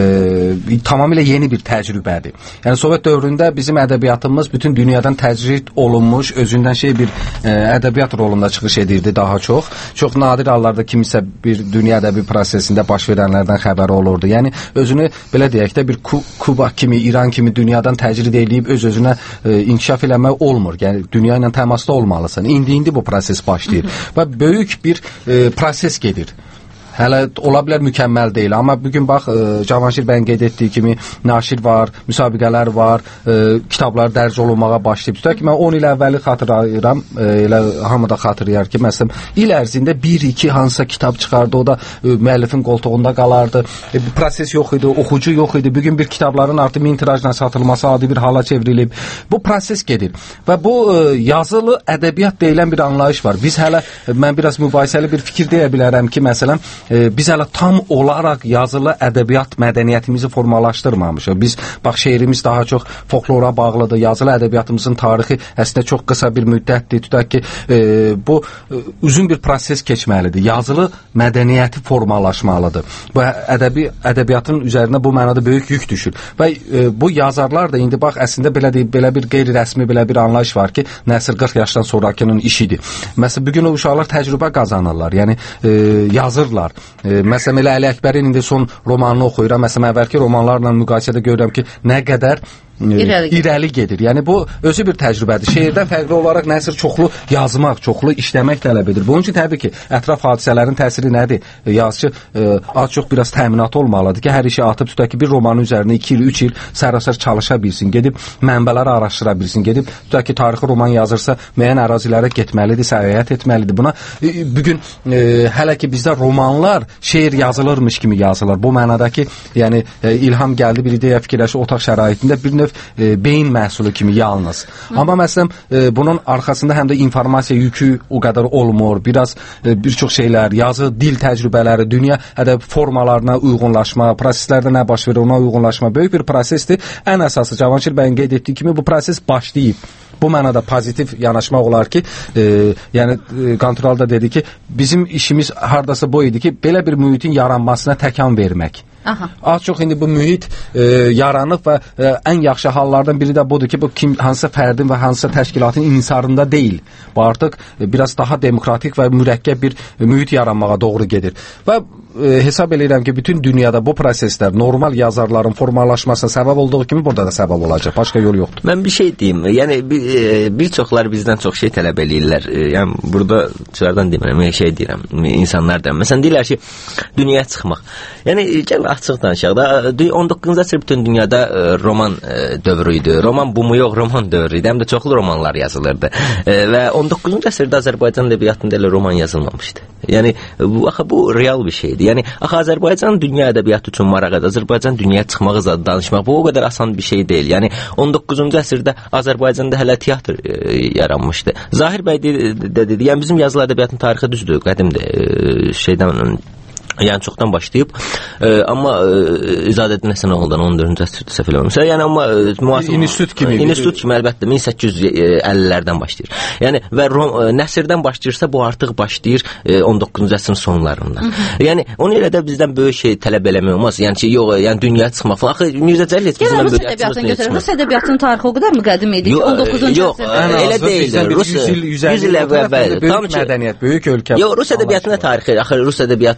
e, tamamilə yeni bir təcrübədir. Yəni Sovet dövründə bizim ədəbiyyatımız bütün dünyadan təcrid olunmuş, özündən şey bir e, ədəbiyyat rolunda çıxış edirdi daha çox. Çox nadir hallarda kimisə bir dünya ədəbi prosesində baş verənlərdən xəbəri olurdu. Yəni özünü belə deyək də bir Kuba kimi, İran kimi dünyadan təcrid edib öz-özünə e, inkişaf eləmək olmur. Yəni dünya ilə təmasda olmalısan. İndi indi bu proses başlayır. Və böyük bir e, proses gedir. Hələ ola bilər mükəmməl deyil, amma bugün bax e, Cavanşir bəyin qeyd etdiyi kimi naşir var, müsabiqələr var, e, kitablar dərc olunmağa başlayıb. Tutaq ki, mən on il əvvəli xatırlayıram, e, elə hamı da xatırlayar ki, məsələn, il ərzində bir iki hansısa kitab çıxardı, o da e, müəllifin qoltuğunda qalardı. E, bir proses yox idi, oxucu yox idi. Bugün bir kitabların artıq min tirajla satılması adi bir hala çevrilib. Bu proses gedir. Və bu e, yazılı ədəbiyyat deyilən bir anlayış var. Biz hələ, mən biraz mübahisəli bir fikir deyə bilərəm ki, məsələn, e, biz hələ tam olaraq yazılı ədəbiyyat mədəniyyətimizi formalaşdırmamışıq. Biz, bax, şeirimiz daha çox folklora bağlıdır. Yazılı ədəbiyyatımızın tarixi əslində çox qısa bir müddətdir. Tutaq ki, e, bu e, uzun bir proses keçməlidir. Yazılı mədəniyyəti formalaşmalıdır. Bu ədəbi ədəbiyyatın üzərinə bu mənada böyük yük düşür. Və e, bu yazarlar da indi bax əslində belə deyib, belə bir qeyri-rəsmi belə bir anlayış var ki, nəsil qırx yaşdan sonrakının işidir. Məsələn, bugün o uşaqlar təcrübə qazanırlar. Yəni e, yazırlar. E, məsələn, elə Əli Əkbərin indi son romanını oxuyuram. Məsələn, əvvəlki romanlarla müqayisədə görürəm ki, nə qədər İrəli. irəli gedir. Yəni bu özü bir təcrübədir. Şeirdən fərqli olaraq nəsr çoxlu yazmaq, çoxlu işləmək tələb edir. Bunun üçün təbii ki, ətraf hadisələrin təsiri nədir? Yazıcı e, az çox biraz təminat olmalıdır ki, hər işi atıb tutaq ki, bir romanın üzərində iki il, üç il sərasər çalışa bilsin, gedib mənbələri araşdıra bilsin, gedib tutaq ki, tarixi roman yazırsa, müəyyən ərazilərə getməlidir, səyahət etməlidir. Buna e, bugün e, hələ ki bizdə romanlar şeir yazılırmış kimi yazılır. Bu mənada ki, yəni e, ilham gəldi, bir ideya fikirləşi otaq şəraitində bir növ E, beyin məhsulu kimi yalnız. Hı. Amma məsələn e, bunun arxasında həm də informasiya yükü o qədər olmur. Biraz e, bir çox şeylər, yazı, dil təcrübələri, dünya ədəb formalarına uyğunlaşma, proseslərdə nə baş verir ona uyğunlaşma böyük bir prosesdir. Ən əsası Cavanşir bəyin qeyd etdiyi kimi bu proses başlayıb. Bu mənada pozitiv yanaşmaq olar ki, e, yəni e, Qantural da dedi ki, bizim işimiz hardasa bu idi ki, belə bir mühitin yaranmasına təkan vermək. Aha. Az çox indi bu mühit e, yaranıb və e, ən yaxşı hallardan biri də budur ki, bu kim hansısa fərdin və hansısa təşkilatın inhisarında deyil. Bu artıq e, biraz daha demokratik və mürəkkəb bir e, mühit yaranmağa doğru gedir. Və e, hesab edirəm ki, bütün dünyada bu proseslər normal yazarların formalaşmasına səbəb olduğu kimi burada da səbəb olacaq. Başqa yol yoxdur. Mən bir şey deyim. Yəni bir, e, bir çoxlar bizdən çox şey tələb eləyirlər. E, yəni burada çıxardan demirəm, şey deyirəm. İnsanlar da məsələn deyirlər ki, dünyaya çıxmaq. Yəni gəl açıq danışaq da, on doqquzuncu əsr bütün dünyada e, roman e, dövrü idi. Roman bumu yox, roman dövrü idi. Həm də çoxlu romanlar yazılırdı. E, və on doqquzuncu əsrdə Azərbaycan ədəbiyyatında elə roman yazılmamışdı. Yəni bu axı bu real bir şeydir. Yəni axı Azərbaycan dünya ədəbiyyatı üçün marağı, Azərbaycan dünyaya çıxmağı zadı danışmaq bu o qədər asan bir şey deyil. Yəni on doqquzuncu əsrdə Azərbaycanda hələ teatr e, yaranmışdı. Zahir bəy də dedi, yəni bizim yazılı ədəbiyyatın tarixi düzdür, qədimdir. E, şeydən yəni çoxdan başlayıb, e, amma e, İzadəddin Həsənoğlu'dan on dördüncü əsrdə səhv eləmirəmsə, yəni amma e, müasir institut kimi, institut kimi əlbəttə min səkkiz yüz əllilərdən başlayır. Yəni və rom, e, nəsrdən başlayırsa bu artıq başlayır e, on doqquzuncu əsrin sonlarından. Hı -hı. Yəni onu elə də bizdən böyük şey tələb eləmək olmaz. Yəni ki, yox, yəni dünyaya çıxmaq falan. Axı Mirzə Cəlil heç bizdən böyük ədəbiyyatını götürür. Rus ədəbiyyatının tarixi o qədər mi qədim idi ki, on doqquzuncu əsrdə? Elə deyil. Rus yüz il əvvəl böyük mədəniyyət, böyük ölkə. Yox, Rus ədəbiyyatında tarixi, axı Rus ədəbiyyatında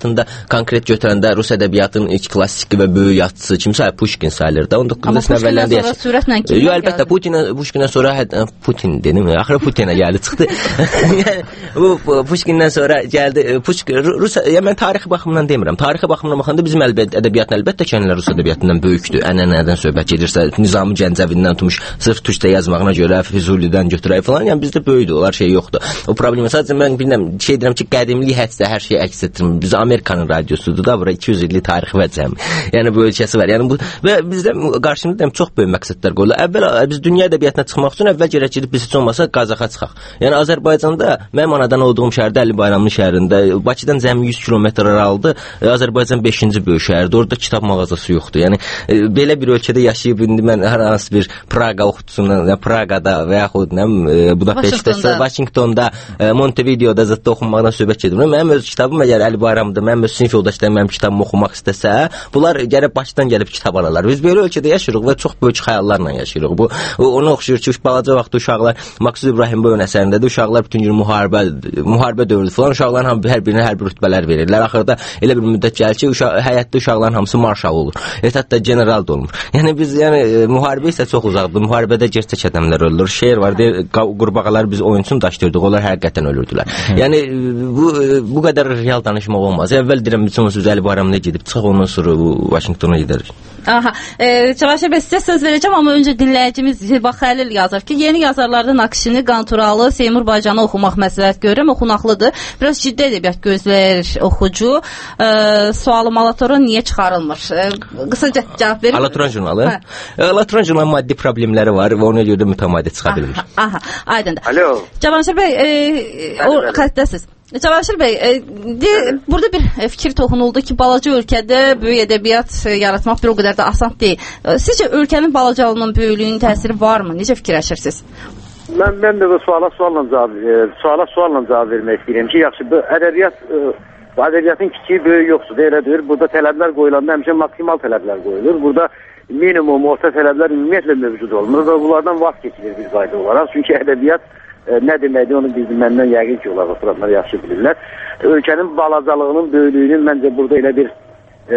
konkret götürəndə Rus ədəbiyyatının ilk klassiki və böyük yazıçısı kimsə Pushkin sayılır da. on doqquzuncu əsrin əvvəllərində yaşayır. Amma Pushkindən sonra sürətlə kimlər Yox, əlbəttə Putinə, Pushkindən sonra hə, Putin dedim, axırı Putinə gəldi çıxdı. Yəni bu Pushkindən sonra gəldi Pushkin Rus, yəni mən tarixi baxımından demirəm. Tarixi baxımından baxanda bizim ədəbiyyatın əlbəttə ki, Rus ədəbiyyatından böyükdür. Ənənədən söhbət gedirsə, Nizami Gəncəvindən tutmuş, sırf türkcə yazmağına görə Füzulidən götürək falan, yəni bizdə böyükdür, onlar şey yoxdur. O problem sadəcə mən bilmirəm, şey deyirəm ki, qədimlik hədsə hər şeyi əks etdirir. Biz Amerikanın radiosudur da, bura iki yüz illik tarixi və cəmi. Yəni bu ölkəsi var. Yəni bu və bizdə qarşımızda çox böyük məqsədlər qoyulur. Əvvəl biz dünya ədəbiyyatına çıxmaq üçün əvvəl gərək gedib biz heç olmasa Qazaxa çıxaq. Yəni Azərbaycanda mənim anadan olduğum şəhərdə Əli Bayramlı şəhərində, Bakıdan cəmi yüz kilometr aralıdır. Azərbaycan beşinci böyük şəhərdir. Orada kitab mağazası yoxdur. Yəni belə bir ölkədə yaşayıb indi mən hər hansı bir Praqa oxucusundan, yəni Praqada və yaxud nə Budapeştdə, Vaşinqtonda, Montevideoda zətdə oxunmaqdan söhbət gedir. Mənim öz kitabım əgər Əli Bayramlıdır, mənim öz sinif yoldaşlarım mənim kitabımı oxumaq istəsə, bunlar gərək Bakıdan gəlib kitab alalar. Biz belə ölkədə yaşayırıq və çox böyük xəyallarla yaşayırıq. Bu onu oxşuyur ki, balaca vaxtda uşaqlar Maksud İbrahim Boyun əsərindədir. Uşaqlar bütün gün müharibə, müharibə dövrüdür falan. Uşaqların hamı hər birinə hər bir rütbələr verirlər. Axırda elə bir müddət gəlir ki, uşaq həyatda uşaqların hamısı marşal olur. Et hətta general da olmur. Yəni biz yəni müharibə isə çox uzaqdır. Müharibədə gerçək adamlar ölür. Şeir var deyir, qurbağalar biz oyunçun daşdırdıq. Onlar həqiqətən ölürdülər. Yəni bu bu qədər real danışmaq olmaz. Əvvəl deyirəm bütün söz Əli Bayramlıya gedib çıxaq, ondan sonra Vaşinqtona gedərik. Aha, e, Çavaşir bəy sizə söz verəcəm, amma öncə dinləyicimiz Bax Xəlil yazır ki, yeni yazarlardan Nakşini, Qanturalı, Seymur Baycanı oxumaq məsləhət görürəm, oxunaqlıdır. Biraz ciddi ədəbiyyat gözləyir oxucu. E, sualım Alatora niyə çıxarılmır? E, qısaca cavab verin. Alatoran jurnalı? Hə. Alatoran jurnalı maddi problemləri var və ona görə də mütəmadi çıxa bilmir. Aha, aha, aydındır. Alo. Çavaşir bəy, e, o xəttəsiz. Çavaşir bəy, e, de, burada bir fikir toxunuldu ki, balaca ölkədə böyük ədəbiyyat yaratmaq bir o qədər də asan deyil. Sizcə ölkənin balacalığının böyüklüyünün təsiri varmı? Necə fikirləşirsiniz? Mən, mən də bu suala sualla cavab, e, suala sualla cavab vermək istəyirəm ki, yaxşı, bu ədəbiyyat, e, bu ədəbiyyatın kiçiyi böyük yoxdur, elə deyir. Burada tələblər qoyulanda həmişə maksimal tələblər qoyulur. Burada minimum, orta tələblər ümumiyyətlə mövcud olmur və bunlardan vaz keçilir bir qayda olaraq. Çünki ədəbiyyat e, nə deməkdir, onu biz məndən yəqin ki, olar, oturanlar yaxşı bilirlər. Ölkənin balacalığının, böyüklüyünün məncə burada elə bir e,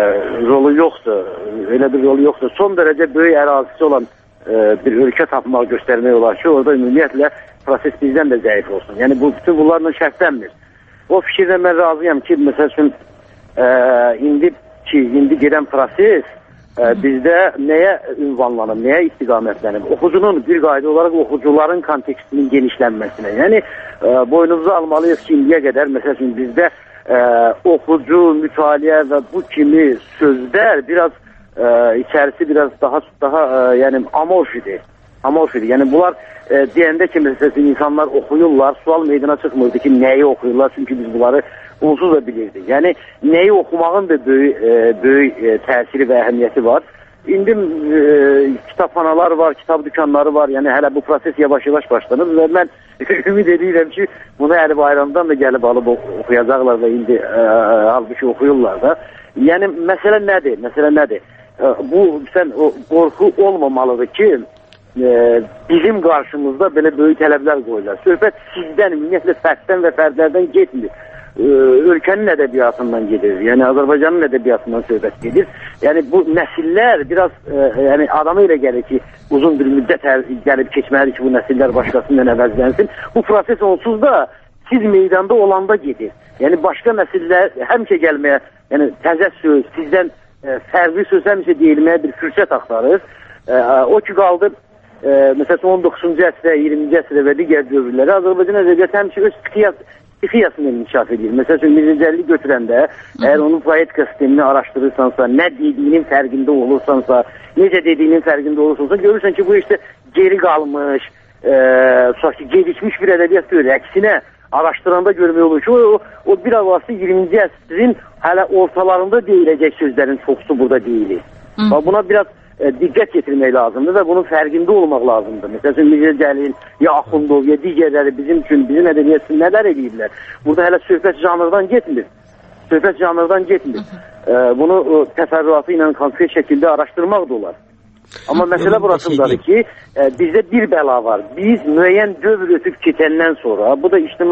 rolu yoxdur. Elə bir rolu yoxdur. Son dərəcə böyük ərazisi olan e, bir ölkə tapmaq, göstərmək olar ki, orada ümumiyyətlə proses bizdən də zəif olsun. Yəni bu bütün bunlarla şərtlənmir. O fikirlə mən razıyam ki, məsəl üçün e, indi ki, indi gedən proses e, bizdə nəyə ünvanlanıb, nəyə istiqamətlənib? Oxucunun bir qayda olaraq oxucuların kontekstinin genişlənməsinə. Yəni e, boynumuza almalıyıq ki, indiyə qədər məsəl üçün bizdə e, oxucu, mütaliə və bu kimi sözlər biraz e, içərisi biraz daha daha e, yəni amorf idi. Amorf idi. Yəni bunlar e, deyəndə ki, məsələn, insanlar oxuyurlar, sual meydana çıxmırdı ki, nəyi oxuyurlar, çünki biz bunları onsuz da bilirdik. Yəni nəyi oxumağın da böyük e, böyük e, təsiri və əhəmiyyəti var. İndi e, kitabxanalar var, kitab dükanları var. Yəni hələ bu proses yavaş-yavaş başlanır və mən ümid edirəm ki, bunu Əli Bayramdan da gəlib alıb oxuyacaqlar və indi e, halbuki oxuyurlar da. Yəni məsələ nədir? Məsələ nədir? E, bu sən o qorxu olmamalıdır ki, e, bizim qarşımızda belə böyük tələblər qoyurlar. Söhbət sizdən, ümumiyyətlə fərddən və fərdlərdən getmir. Ölkənin ədəbiyyatından gedir. Yəni Azərbaycanın ədəbiyyatından söhbət gedir. Yəni bu nəsillər biraz e, yəni adamı elə gəlir ki, uzun bir müddət gəlib keçməlidir ki, bu nəsillər başqasından əvəzlənsin. Bu proses onsuz da siz meydanda olanda gedir. Yəni başqa nəsillər həmişə gəlməyə, yəni təzə söz, sizdən e, fərqli söz həmişə deyilməyə bir fürsət axtarır. E, o ki qaldı e, məsələn on doqquzuncu əsrə, iyirminci əsrə və digər dövrlərdə Azərbaycan ədəbiyyatı həmişə öz psixiyasını inkişaf edir. Məsəl üçün Mirzəcəlli götürəndə, əgər onun poetika sistemini araşdırırsansa, nə dediyinin fərqində olursansa, necə dediyinin fərqində olursansa, görürsən ki, bu işte geri qalmış, e, sonraki gecikmiş bir ədəbiyyat deyil. Əksinə, araşdıranda görmək olur ki, o, o bir avası iyirminci əsrin hələ ortalarında deyiləcək sözlərin çoxsu burada deyilir. Buna biraz e, diqqət getirmək lazımdır və bunun fərqində olmaq lazımdır. Məsələn, Mirzə Cəlil, ya Axundov, ya digərləri bizim üçün, bizim ədəbiyyat üçün nələr edirlər? Burada hələ söhbət janrdan getmir. Söhbət janrdan getmir. E, bunu o, təfərrüatı ilə konkret şəkildə araşdırmaq da olar. Amma məsələ burasındadır ki, e, bizdə bir bəla var. Biz müəyyən dövr ötüb keçəndən sonra, bu da ictimai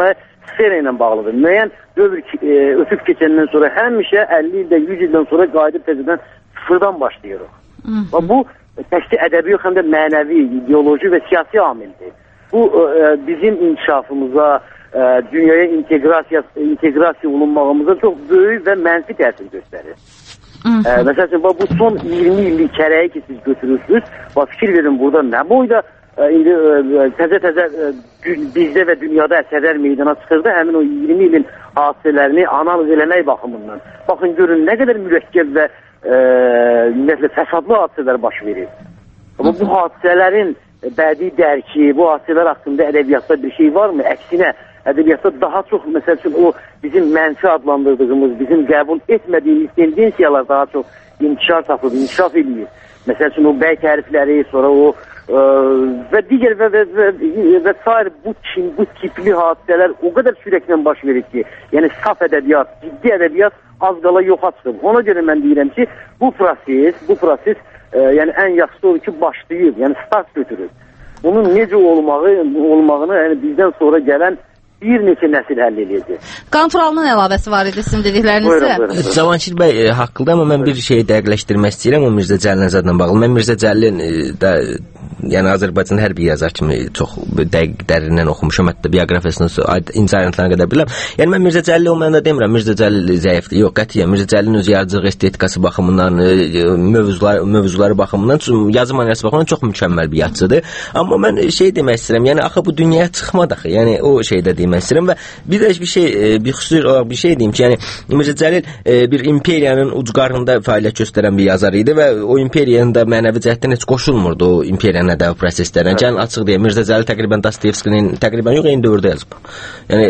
sfera ilə bağlıdır. Müəyyən dövr e, ötüb keçəndən sonra həmişə əlli ildə, yüz ildən sonra qayıdıb təzədən sıfırdan başlayırıq. Və bu təkcə ədəbi yox, həm də mənəvi, ideoloji və siyasi amildir. Bu e, bizim inkişafımıza, e, dünyaya inteqrasiya, inteqrasiya olunmağımıza çox böyük və mənfi təsir göstərir. E, məsələn, bu son iyirmi illik kərəyi ki siz götürürsünüz, fikir verin burada nə boyda İndi təzə-təzə bizdə və dünyada əsərlər meydana çıxırdı. Həmin o iyirmi ilin hadisələrini analiz eləmək baxımından. Baxın, görün, nə qədər mürəkkəb və ümumiyyətlə fəsadlı hadisələr baş verir. Amma bu hadisələrin bədii dərki, bu hadisələr haqqında ədəbiyyatda bir şey varmı? Əksinə, ədəbiyyatda daha çox, məsəl üçün, o bizim mənfi adlandırdığımız, bizim qəbul etmədiyimiz tendensiyalar daha çox inkişaf tapıb, inkişaf edir. Məsəl üçün, o bəy tərifləri, sonra o Ə, və digər və, və, və, və sair bu, bu tipli hadisələr o qədər sürəklə baş verir ki, yəni saf ədəbiyyat, ciddi ədəbiyyat az qala yoxa çıxıb. Ona görə mən deyirəm ki, bu proses, bu proses ə, yəni ən yaxşısı olur ki, başlayıb, yəni start götürür. Bunun necə olmağı, olmağını yəni bizdən sonra gələn bir neçə nəsil həll edəcək. Qanturalının əlavəsi var idi sizin dediklərinizdə. Cavanşir bəy e, haqqlıdır, amma mən bir şeyi dəqiqləşdirmək istəyirəm o Mirzə Cəlil Nəzərlə bağlı. Mən Mirzə Cəlilin e, də yəni Azərbaycanda hər bir yazar kimi çox dəqiq dərindən oxumuşam, hətta bioqrafiyasını incə ayrıntılarına qədər bilirəm. Yəni mən Mirzə Cəlili o mənada demirəm, Mirzə Cəlil zəifdir. Yox, qətiyyən Mirzə Cəlilin öz yaradıcılıq estetikası baxımından, mövzular, mövzuları baxımından, yazı maniyası baxımından çox mükəmməl bir yazıcıdır. Amma mən şey demək istəyirəm, yəni axı bu dünyaya çıxmadı axı. Yəni o şeydə demək istəyirəm və bir də bir şey, bir xüsusi olaraq bir şey deyim ki, yəni Mirzə Cəlil bir imperiyanın ucqarında fəaliyyət göstərən bir yazar idi və o imperiyanın da mənəvi cəhətdən heç qoşulmurdu o imperiyanın ədəbi proseslərinə. Gəlin açıq deyək, Mirzə Cəlil təqribən Dostoyevskinin təqribən yox, eyni dövrdə yazıb. Yəni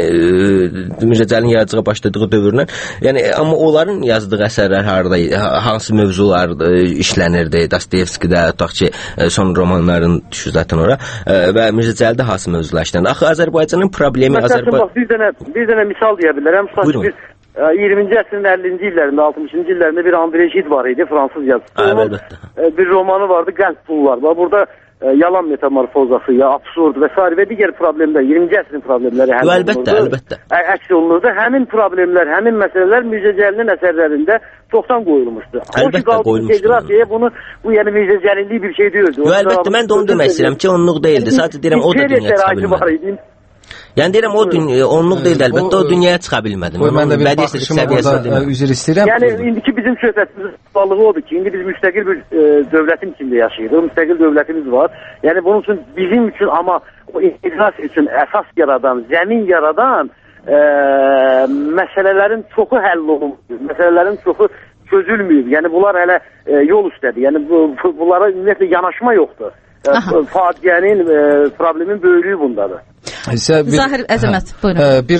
Mirzə Cəlilin yaradıcılığa başladığı dövrlə, yəni amma onların yazdığı əsərlər harda, hansı mövzular işlənirdi? Dostoyevskidə, tutaq ki, son romanların düşür zaten ora və Mirzə Cəlildə hansı mövzular işlənir? Axı Azərbaycanın problemi Azərbaycan bir dənə bir dənə misal deyə bilərəm. Sanki bir iyirminci əsrin əllinci illərində, altmışıncı illərində bir André Gide var idi, fransız yazıcısı. Bir romanı vardı, Qəlb pullar. Burada yalan metamorfozası, ya absurd və s. və digər problemlər, iyirminci əsrin problemləri həll olunurdu. Əlbəttə, əlbəttə. Əks olunurdu. Həmin problemlər, həmin məsələlər Mirzə Cəlilin əsərlərində çoxdan qoyulmuşdu. Əlbəttə qoyulmuşdu. Bunu, bu yəni Mirzə Cəlilli bir şey deyildi. Əlbəttə, mən də onu demək istəyirəm ki, onluq deyildi. Sadəcə deyirəm, o da dünyaya çıxa bilmədi. Yəni deyirəm, o onluq deyildi, əlbəttə, o dünyaya çıxa bilmədi. Mən də bir baxışımı burada üzr istəyirəm. Yəni, indiki bizim söhbətimiz balığı odur ki, indi biz müstəqil bir e, dövlətin içində yaşayırıq, müstəqil dövlətimiz var. Yəni, bunun üçün bizim üçün, amma o inteqrasiya üçün əsas yaradan, zəmin yaradan e, məsələlərin çoxu həll olunmur, məsələlərin çoxu çözülməyib. Yəni, bunlar hələ e, yol üstədir. Yəni, bu, bunlara ümumiyyətlə yanaşma yoxdur. E, faciənin, e, problemin böyüklüyü bundadır. Bir, Zahir Əzəmət, buyurun. Bir,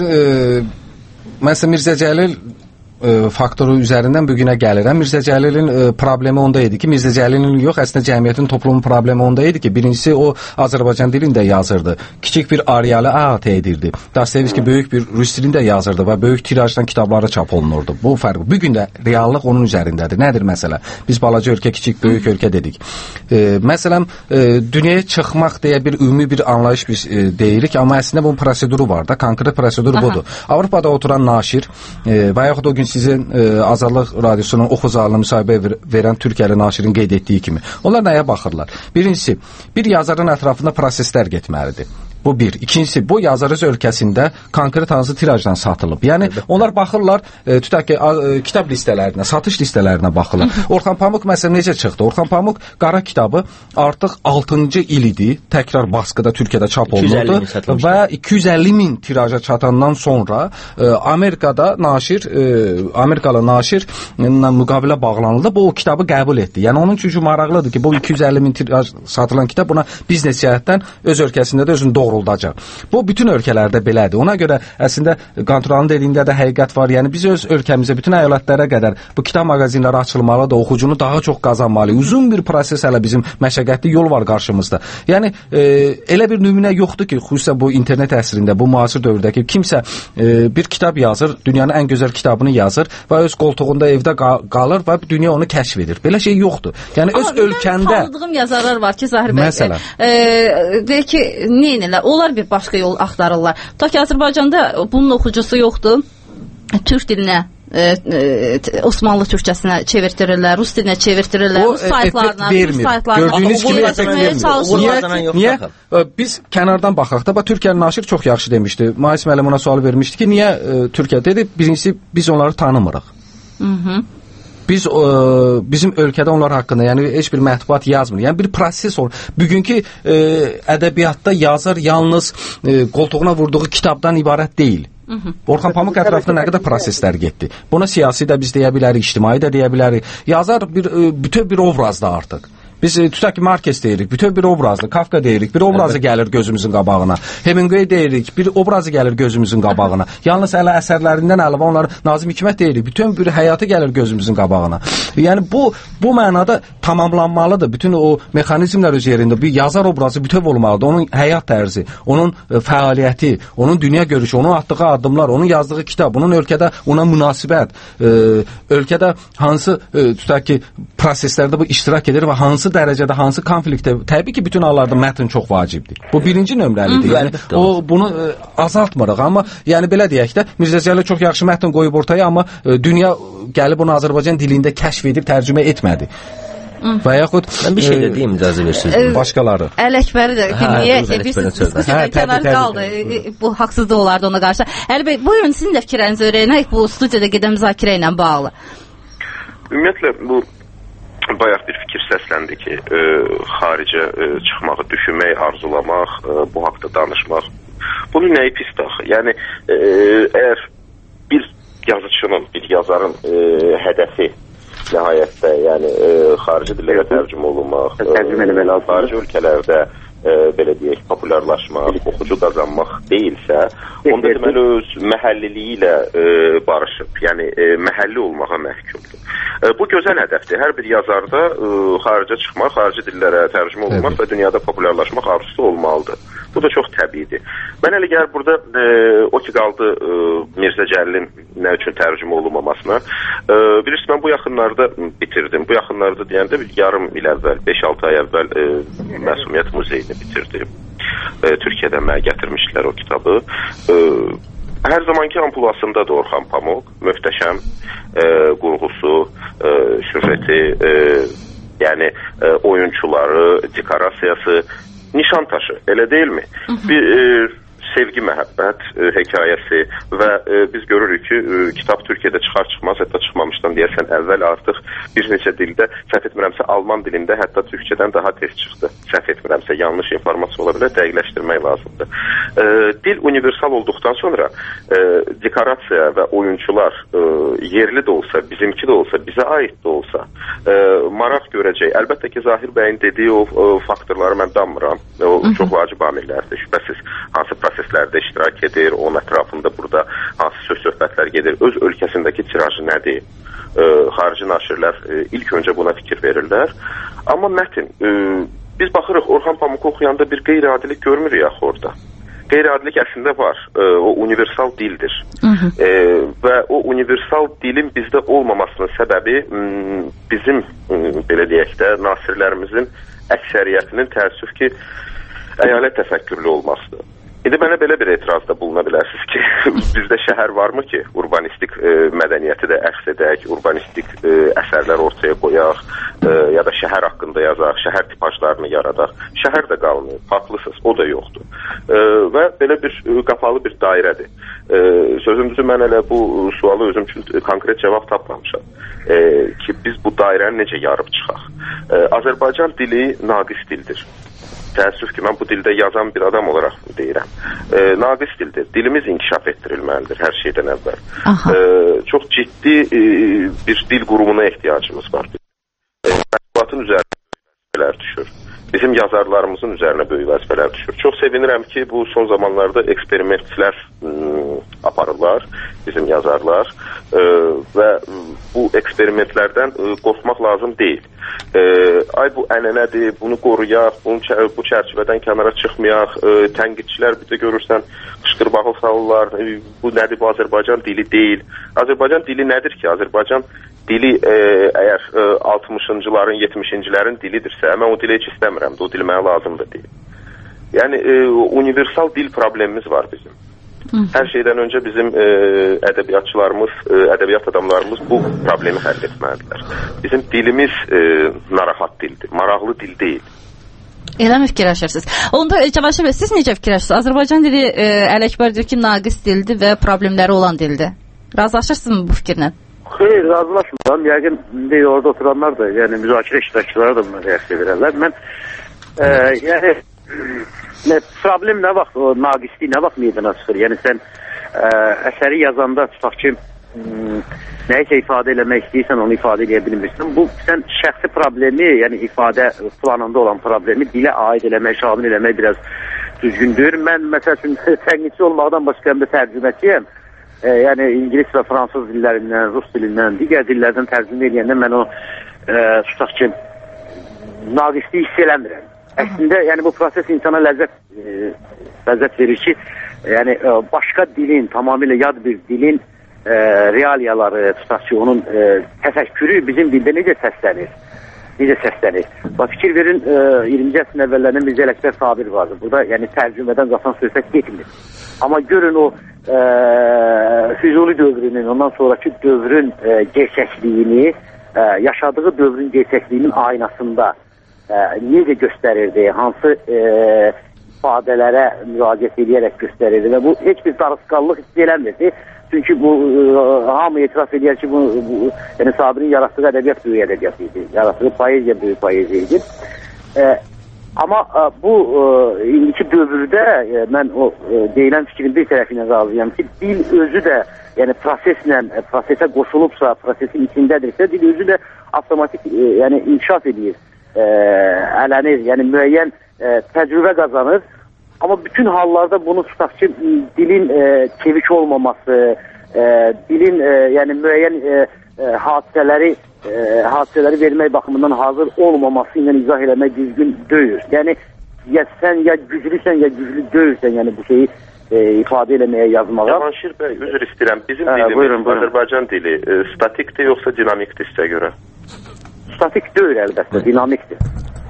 e, məsələn, Mirzə Cəlil e, faktoru üzərindən bugünə gəlirəm. Mirzə Cəlilin e, problemi onda idi ki, Mirzə Cəlilin yox, əslində cəmiyyətin, toplumun problemi onda idi ki, birincisi o Azərbaycan dilində yazırdı. Kiçik bir ariyalı əhatə edirdi. Dostoyevski böyük bir rus dilində yazırdı və böyük tirajdan kitabları çap olunurdu. Bu fərq. Bugün də reallıq onun üzərindədir. Nədir məsələ? Biz balaca ölkə, kiçik, böyük ölkə dedik. E, məsələn, e, dünyaya çıxmaq deyə bir ümumi bir anlayış biz e, deyirik, amma əslində bunun proseduru var da, konkret proseduru budur. Avropada oturan naşir e, və yaxud o gün sizin e, Azadlıq Radiosunun oxu zalına müsahibə ver, verən Türkiyəli naşirin qeyd etdiyi kimi. Onlar nəyə baxırlar? Birincisi, bir yazarın ətrafında proseslər getməlidir. Bu bir. İkincisi, bu yazar öz ölkəsində konkret hansı tirajdan satılıb. Yəni, onlar baxırlar, e, tutaq ki, e, kitab listələrinə, satış listələrinə baxırlar. Orxan Pamuk məsələn necə çıxdı? Orxan Pamuk qara kitabı artıq altıncı il idi, təkrar baskıda Türkiyədə çap olunurdu və iki yüz əlli min tiraja çatandan sonra e, Amerikada naşir, e, Amerikalı naşir ilə müqavilə bağlanıldı. Bu o kitabı qəbul etdi. Yəni, onun üçün maraqlıdır ki, bu iki yüz əlli min tiraj satılan kitab buna biznes cəhətdən öz ölkəsində də özünü doğru olacaq. Bu bütün ölkələrdə belədir. Ona görə əslində Qanturalının dediyində də həqiqət var. Yəni biz öz ölkəmizə, bütün əyalətlərə qədər bu kitab mağazinləri açılmalı da, oxucunu daha çox qazanmalı. Uzun bir proses hələ bizim məşəqqətli yol var qarşımızda. Yəni e, elə bir nümunə yoxdur ki, xüsusən bu internet əsrində, bu müasir dövrdəki kimsə e, bir kitab yazır, dünyanın ən gözəl kitabını yazır və öz qoltuğunda evdə qalır və dünya onu kəşf edir. Belə şey yoxdur. Yəni öz Ama ölkəndə tanıdığım yazarlar var ki, Zahir bəy. Məsələn. E, deyir ki, neynirlər? bilmirlər. Onlar bir başqa yol axtarırlar. Ta ki Azərbaycanda bunun oxucusu yoxdur. Türk dilinə E, e, Osmanlı türkçəsinə çevirtirirlər, rus dilinə çevirtirirlər, rus saytlarına, rus saytlarına. Gördüyünüz kimi effekt vermir. Niyə? Biz kənardan baxaq da, Türkiyənin naşir çox yaxşı demişdi. Mais müəllim ona sual vermişdi ki, niyə e, Türkiyə dedi? Birincisi biz onları tanımırıq. Hı -hı. Biz e, bizim ölkədə onlar haqqında, yəni heç bir mətbuat yazmır. Yəni bir proses olur. Bugünkü e, ədəbiyyatda yazar yalnız e, qoltuğuna vurduğu kitabdan ibarət deyil. Orxan Pamuk ətrafında nə qədər proseslər getdi. Buna siyasi də biz deyə bilərik, ictimai də deyə bilərik. Yazar bir bütöv bir obrazda artıq. Biz tutaq ki, Marquez deyirik, bütöv bir obrazlı, Kafka deyirik, bir obrazı gəlir gözümüzün qabağına. Hemingway deyirik, bir obrazı gəlir gözümüzün qabağına. Yalnız hələ əsərlərindən əlavə onları Nazım Hikmət deyirik, bütün bir həyatı gəlir gözümüzün qabağına. Yəni bu bu mənada tamamlanmalıdır. Bütün o mexanizmlər öz yerində. Bir yazar obrazı bütöv olmalıdır. Onun həyat tərzi, onun fəaliyyəti, onun dünya görüşü, onun atdığı addımlar, onun yazdığı kitab, onun ölkədə ona münasibət, ölkədə hansı tutaq ki, proseslərdə bu iştirak edir və hansı dərəcədə, hansı konfliktdə, təbii ki, bütün hallarda mətn çox vacibdir. Bu birinci nömrəlidir. Yəni o bunu e, azaltmırıq, amma yəni belə deyək də, Mirzə Cəlil çox yaxşı mətn qoyub ortaya, amma e, dünya gəlib onu Azərbaycan dilində kəşf edib tərcümə etmədi. Və yaxud mən bir şey də deyim, icazə versiniz. Başqaları. Ələkbəri də dinləyə, biz kənarda qaldı. Bu haqsızlıq olardı ona qarşı. Əli bəy, buyurun sizin də fikrinizi öyrənək bu studiyada gedən müzakirə ilə bağlı. Ümumiyyətlə bu bayaq bir fikir səsləndi ki, e, xaricə e, çıxmağı düşünmək, arzulamaq, e, bu haqda danışmaq. Bunun nəyi pisdir axı? Yəni, e, əgər bir yazıçının, bir yazarın e, hədəfi nəhayətdə, yəni e, xarici dillərə tərcümə olunmaq, e, xarici ölkələrdə e, belə deyək, populyarlaşmaq, oxucu qazanmaq deyilsə, onda deməli öz məhəlliliyi ilə e, barışıb, yəni e, məhəlli olmağa məhkumdur. E, bu gözəl hədəfdir. Hər bir yazarda e, xaricə çıxmaq, xarici dillərə tərcümə olunmaq və dünyada populyarlaşmaq arzusu olmalıdır. Bu da çox təbiidir. Mən elə gəlir burada e, o ki qaldı e, Mirzə Cəlilin nə üçün tərcümə olunmamasına. E, bilirsiniz, mən bu yaxınlarda bitirdim. Bu yaxınlarda deyəndə bir yarım il əvvəl, beş altı ay əvvəl e, Məsumiyyət Muzeyini bitirdim. E, Türkiyədən mənə gətirmişdilər o kitabı. E, hər zamanki ampulasındadır Orxan Pamuk. Möhtəşəm e, qurğusu, e, şöhrəti, e, yəni e, oyunçuları, dekorasiyası, Nişantaşı, elə deyilmi? Bir e, sevgi, məhəbbət e, hekayəsi və e, biz görürük ki, e, kitab Türkiyədə çıxar-çıxmaz, hətta çıxmamışdan deyəsən əvvəl artıq bir neçə dildə, səhv etmirəmsə Alman dilində, hətta Türkçədən daha tez çıxdı. Səhv etmirəmsə yanlış informasiya ola bilər, dəqiqləşdirmək lazımdır. E, dil universal olduqdan sonra e, dekorasiya və oyunçular e, yerli də olsa, bizimki də olsa, bizə aid də olsa e, maraq görəcək. Əlbəttə ki, Zahir bəyin dediyi o e, faktorları mən danmıram. O çox vacib amillərdir. Şübhəsiz hansı proseslərdə iştirak edir, onun ətrafında burada hansı söz-söhbətlər gedir, öz ölkəsindəki tirajı nədir? E, xarici naşirlər e, ilk öncə buna fikir verirlər. Amma mətin, e, biz baxırıq, Orxan Pamuku oxuyanda bir qeyri-adilik görmürük axı orada. Qeyri-adilik əslində var, e, o universal dildir. E, və o universal dilin bizdə olmamasının səbəbi m, bizim, m, belə deyək də, nasirlərimizin əksəriyyətinin təəssüf ki, əyalət təfəkkürlü olmasıdır. İndi mənə belə bir etirazda buluna bilərsiniz ki, bizdə şəhər varmı ki, urbanistik e, mədəniyyəti də əks edək, urbanistik e, əsərlər ortaya qoyaq, e, ya da şəhər haqqında yazaq, şəhər tipajlarını yaradaq. Şəhər də qalmıyor, haqlısınız, o da yoxdur. E, və belə bir e, qapalı bir dairədir. E, sözümüzü mən elə bu sualı özüm üçün konkret cavab tapmamışam. E, ki, biz bu dairəni necə yarıb çıxaq? E, Azərbaycan dili naqis dildir. Təəssüf ki, mən bu dildə yazan bir adam olaraq deyirəm. E, naqis dildir. Dilimiz inkişaf etdirilməlidir hər şeydən əvvəl. E, çox ciddi e, bir dil qurumuna ehtiyacımız var. Mətbuatın üzərinə vəzifələr düşür. Bizim yazarlarımızın üzərinə böyük vəzifələr düşür. Çox sevinirəm ki, bu son zamanlarda eksperimentlər ım, aparırlar bizim yazarlar e, və bu eksperimentlərdən e, qorxmaq lazım deyil. E, ay bu ənənədir, bunu qoruyaq, bunu, bu çərçivədən kənara çıxmayaq, e, tənqidçilər bir də görürsən qışqırbağı salırlar, e, bu nədir, bu Azərbaycan dili deyil. Azərbaycan dili nədir ki? Azərbaycan dili e, əgər e, altmışıncıların, yetmişincilərin dilidirsə, mən o dili heç istəmirəm, o dil mənə lazımdır deyil. Yəni e, universal dil problemimiz var bizim. Hı. Hər şeydən öncə bizim e, ədəbiyyatçılarımız, e, ədəbiyyat adamlarımız bu problemi həll etməlidirlər. Bizim dilimiz e, narahat dildir, maraqlı dil deyil. Elə mi fikirləşirsiniz? Onda Cavanşir bəy, siz necə fikirləşirsiniz? Azərbaycan dili e, Ələkbər deyir ki, naqis dildir və problemləri olan dildir. Razılaşırsınızmı bu fikirlə? Xeyr, razılaşmıram. Yəqin indi orada oturanlar da, yəni müzakirə iştirakçıları da buna reaksiya verərlər. Mən e, yəni nə, problem nə vaxt, o naqislik nə vaxt meydana çıxır? Yəni sən ə, əsəri yazanda tutaq ki, m, nəyisə ifadə eləmək istəyirsən, onu ifadə edə bilmirsən. Bu, sən şəxsi problemi, yəni ifadə planında olan problemi dilə aid eləmək, şamil eləmək biraz düzgündür. Mən, məsəl üçün, tənqidçi olmaqdan başqa həm də tərcüməciyəm. E, yəni İngilis və Fransız dillərindən, Rus dilindən, digər dillərdən tərcümə edəndə mən o e, tutaq ki, naqisliyi hiss eləmirəm. Əslində, yəni bu proses insana ləzzət e, ləzzət verir ki, yəni e, başqa dilin, tamamilə yad bir dilin e, realiyaları, tutaq ki, onun e, təfəkkürü bizim dildə necə səslənir? Necə səslənir? Bax, fikir verin, e, iyirminci əsrin əvvəllərindən Mirzə Ələkbər Sabir vardı. Burada yəni tərcümədən qaçan söhbət getmir. Amma görün o e, Füzuli dövrünün, ondan sonraki dövrün e, gerçəkliyini, e, yaşadığı dövrün gerçəkliyinin aynasında e, necə göstərirdi, hansı e, ifadələrə müraciət edərək göstərirdi və bu heç bir darısqallıq hiss eləmirdi. Çünki bu e, hamı etiraf edir ki, bu, bu yəni Sabirin yaratdığı ədəbiyyat böyük ədəbiyyat idi. Yaratdığı poeziya böyük poeziya idi. E, Amma ə, bu ə, indiki dövrdə ə, mən o ə, deyilən fikrin bir tərəfinə razıyam ki, dil özü də, yəni proseslə, ə, prosesə qoşulubsa, prosesin içindədirsə, dil özü də avtomatik ə, yəni inkişaf edir, ə, ələnir, yəni müəyyən ə, təcrübə qazanır. Amma bütün hallarda bunu tutaq ki, dilin ə, çevik olmaması, ə, dilin ə, yəni müəyyən ə, ə, hadisələri E, hadisələri vermək baxımından hazır olmaması ilə izah eləmək düzgün deyil. Yəni, ya sən ya güclüsən, ya güclü deyilsən, yəni bu şeyi e, ifadə eləməyə, yazmağa. Cavanşir bəy, üzr istəyirəm. Bizim hə, dilimiz, buyurun, buyurun. Azərbaycan dili e, statikdir, yoxsa dinamikdir sizə görə? Statik deyil, əlbəttə, dinamikdir.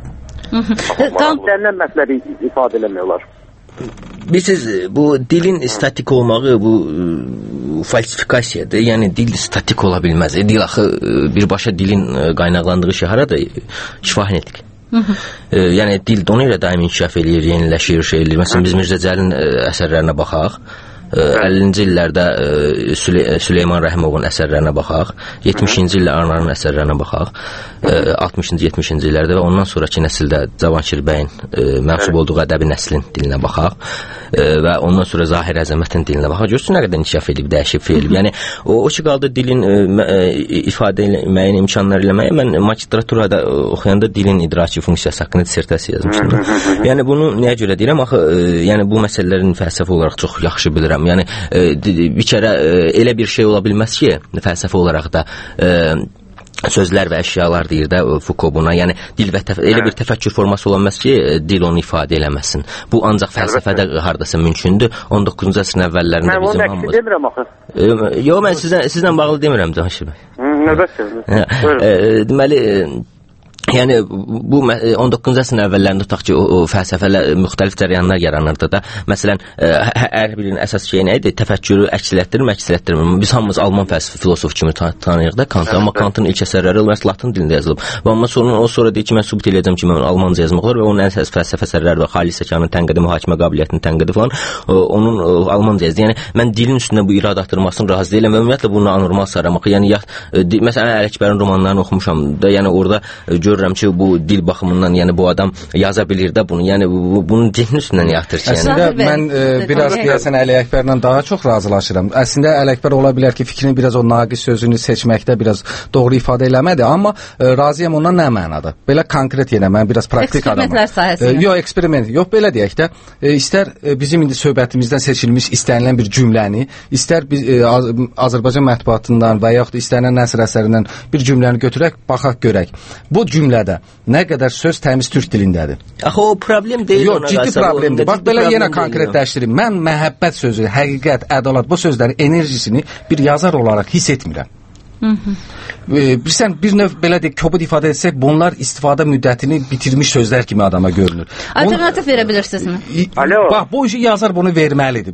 Səndən məsələbi ifadə eləmək olar. Bilirsiniz, bu dilin statik olmağı bu falsifikasiyadır. Yəni dil statik ola bilməz. Dil axı birbaşa dilin qaynaqlandığı şey haradır? Şifahinetik. e, yəni dil də ona ilə daim inkişaf eləyir, yeniləşir, şey eləyir. Məsələn biz Mirzə Cəlilin əsərlərinə baxaq. əllinci illərdə Süle Süleyman Rəhimovun əsərlərinə baxaq, yetmişinci ildə Arnarın əsərlərinə baxaq, altmışıncı yetmişinci illərdə və ondan sonraki nəsildə Cavanşir bəyin mənsub olduğu ədəbi nəslin dilinə baxaq və ondan sonra Zahir Əzəmətin dilinə baxaq. Görürsünüz nə qədər inkişaf edib, dəyişib, elib. Yəni o, o ki qaldı dilin ifadə etməyin imkanları eləməyə. Mən magistraturada oxuyanda dilin idraki funksiyası haqqında dissertasiya yazmışdım. Yəni bunu nəyə görə deyirəm? Axı yəni bu məsələlərin fəlsəfi olaraq çox yaxşı bilirəm. Yəni e, bir kərə e, elə bir şey ola bilməz ki, fəlsəfi olaraq da e, sözlər və əşyalar deyir də Foucault buna. Yəni dil və təf elə bir təfəkkür forması ola bilməz ki, dil onu ifadə eləməsin. Bu ancaq fəlsəfədə hardasa mümkündür. on doqquzuncu əsrin əvvəllərində mən bizim hamımız. Mən onu demirəm axı. E, yox, mən sizlə sizlə bağlı demirəm Cavanşir bəy. Növbət. Deməli yəni bu on doqquzuncu əsrin əvvəllərində tutaq ki, o, o fəlsəfələr müxtəlif cərəyanlar yaranırdı da. Məsələn, hər birinin əsas şeyi nə idi? Təfəkkürü əksələtdirmir, əksələtdirmir. Biz hamımız alman fəlsəfi filosof kimi tanıyırıq da Kantı, amma Kantın ilk əsərləri məhz latın dilində yazılıb. Və amma sonra o sonra deyir ki, mən sübut edəcəm ki, mən almanca yazmaq olar və onun ən əsas fəlsəfə əsərləri var. Xalil Səkanın tənqidi, mühakimə qabiliyyətinin tənqidi falan, onun almanca yazdı. Yəni mən dilin üstündə bu iradə artırmasını razı deyiləm və ümumiyyətlə bunu anormal sayıram. Yəni ya, məsələn Ələkbərin romanlarını oxumuşam da, yəni orada görürəm ki, bu dil baxımından, yəni bu adam yaza bilir də bunu. Yəni bu, bunun dilin üstündən yatır ki, yəni. Əslində mən e, biraz deyəsən Əli Əkbərlə daha çox razılaşıram. Əslində Əli Əkbər ola bilər ki, fikrini biraz o naqis sözünü seçməkdə biraz doğru ifadə eləmədi, amma e, razıyam ondan nə mənada? Belə konkret yenə mən biraz praktik adamam. Eksperimentlər sayəsində. E, yox, eksperiment. Yox, belə deyək də, e, istər e, bizim indi söhbətimizdən seçilmiş istənilən bir cümləni, istər biz e, Az Azərbaycan mətbuatından və yaxud da istənilən nəsr əsərindən bir cümləni götürək, baxaq görək. Bu cümlədə nə qədər söz təmiz türk dilindədir? Axı o problem deyil. Yox, ciddi problemdir. Bax belə yenə konkretləşdirim. Mən məhəbbət sözü, həqiqət, ədalət bu sözlərin enerjisini bir yazar olaraq hiss etmirəm. Hı -hı. Bilirsən, bir növ belə deyək, kobud ifadə etsək, bunlar istifadə müddətini bitirmiş sözlər kimi adama görünür. Alternativ verə bilirsinizmi? Alo. Bax, bu işi yazar bunu verməlidir.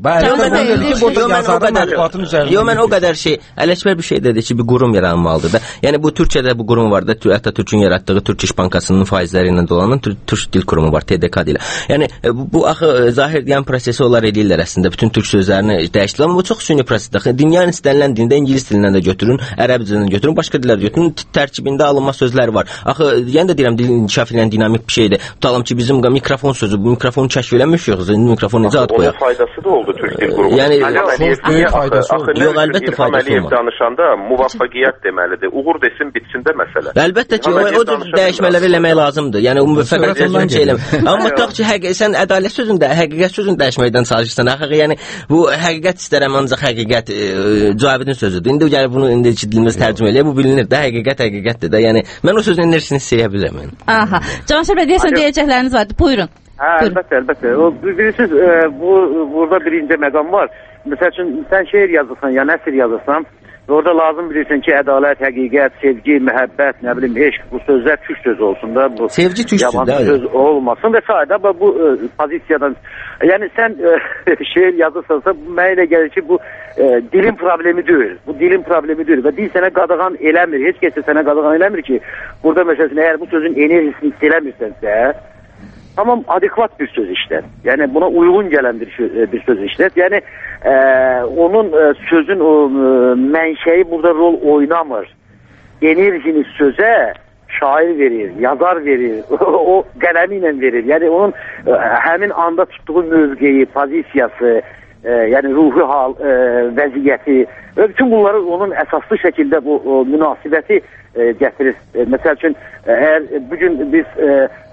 Yox, mən o qədər şey, Ələkbər bir şey dedi ki, bir qurum yaranmalıdır. Yəni, bu Türkiyədə bu qurum var da, hətta Türkün yaratdığı Türk İş Bankasının faizləri ilə dolanan Türk Dil Kurumu var, T D K ilə. Yəni, bu axı zahir deyən prosesi onlar eləyirlər əslində, bütün türk sözlərini dəyişdirlər, amma bu çox süni prosesdir. Dünyanın istənilən dilində İngilis dilindən də götürün, ərəb dilindən götürün, başqa dillər götürün, tərkibində alınma sözlər var. Axı, yəni də deyirəm, dilin inkişaf edən dinamik bir şeydir. Tutalım ki, bizim mikrofon sözü, bu mikrofonu kəşf eləmiş yoxuz, indi mikrofonu necə ad qoyaq? Onun faydası da oldu Türk Dil Qurumu. Yəni, böyük faydası oldu. Yox, əlbəttə faydası olmadı. Danışanda muvaffəqiyyət deməlidir. Uğur desin, bitsin də məsələ. Əlbəttə ki, o cür dəyişmələri eləmək lazımdır. Yəni, o müvəffəqiyyət şey eləmək. Amma tutaq ki, sən ədalət sözündə, həqiqət sözünü dəyişməkdən çalışırsan. Axı, yəni, bu həqiqət istərəm, ancaq həqiqət Cavidin sözüdür. İndi gəlib bunu indi ki, dilimiz tərcümə eləyək, bu bilinir də, həqiqət həqiqətdir də. Yəni, mən o sözün enerjisini istəyə bilirəm. Aha. Cavanşir bəy, deyəsən deyəcəkləriniz vardı. Buyurun. Hə, əlbəttə, əlbəttə. O, bilirsiniz, e, bu, burada birinci məqam var. Məsəl üçün, sən şeir yazırsan, ya nəsr yazırsan, orada lazım bilirsən ki, ədalət, həqiqət, sevgi, məhəbbət, nə bilim, eşq, bu sözlər türk sözü olsun da. Bu, sevgi türkdür də. Söz olmasın və s. da bu e, pozisiyadan, yəni sən e, şeir yazırsansa, mənə elə gəlir ki, bu e, dilin problemi deyil. Bu dilin problemi deyil və dil sənə qadağan eləmir. Heç kəsə sənə qadağan eləmir ki, burada məsələn, əgər bu sözün enerjisini hiss eləmirsənsə, tamam adekvat bir söz işlət. Yəni buna uyğun gələn bir, bir söz işlət. Yəni e, onun e, sözün o e, mənşəyi burada rol oynamır. Enerjini sözə şair verir, yazar verir, o qələmi ilə verir. Yəni onun e, həmin anda tutduğu mövqeyi, pozisiyası, e, yəni ruhi hal, e, vəziyyəti və bütün bunları onun əsaslı şəkildə bu o, münasibəti e, gətirir. E, məsəl üçün, əgər bugün biz e,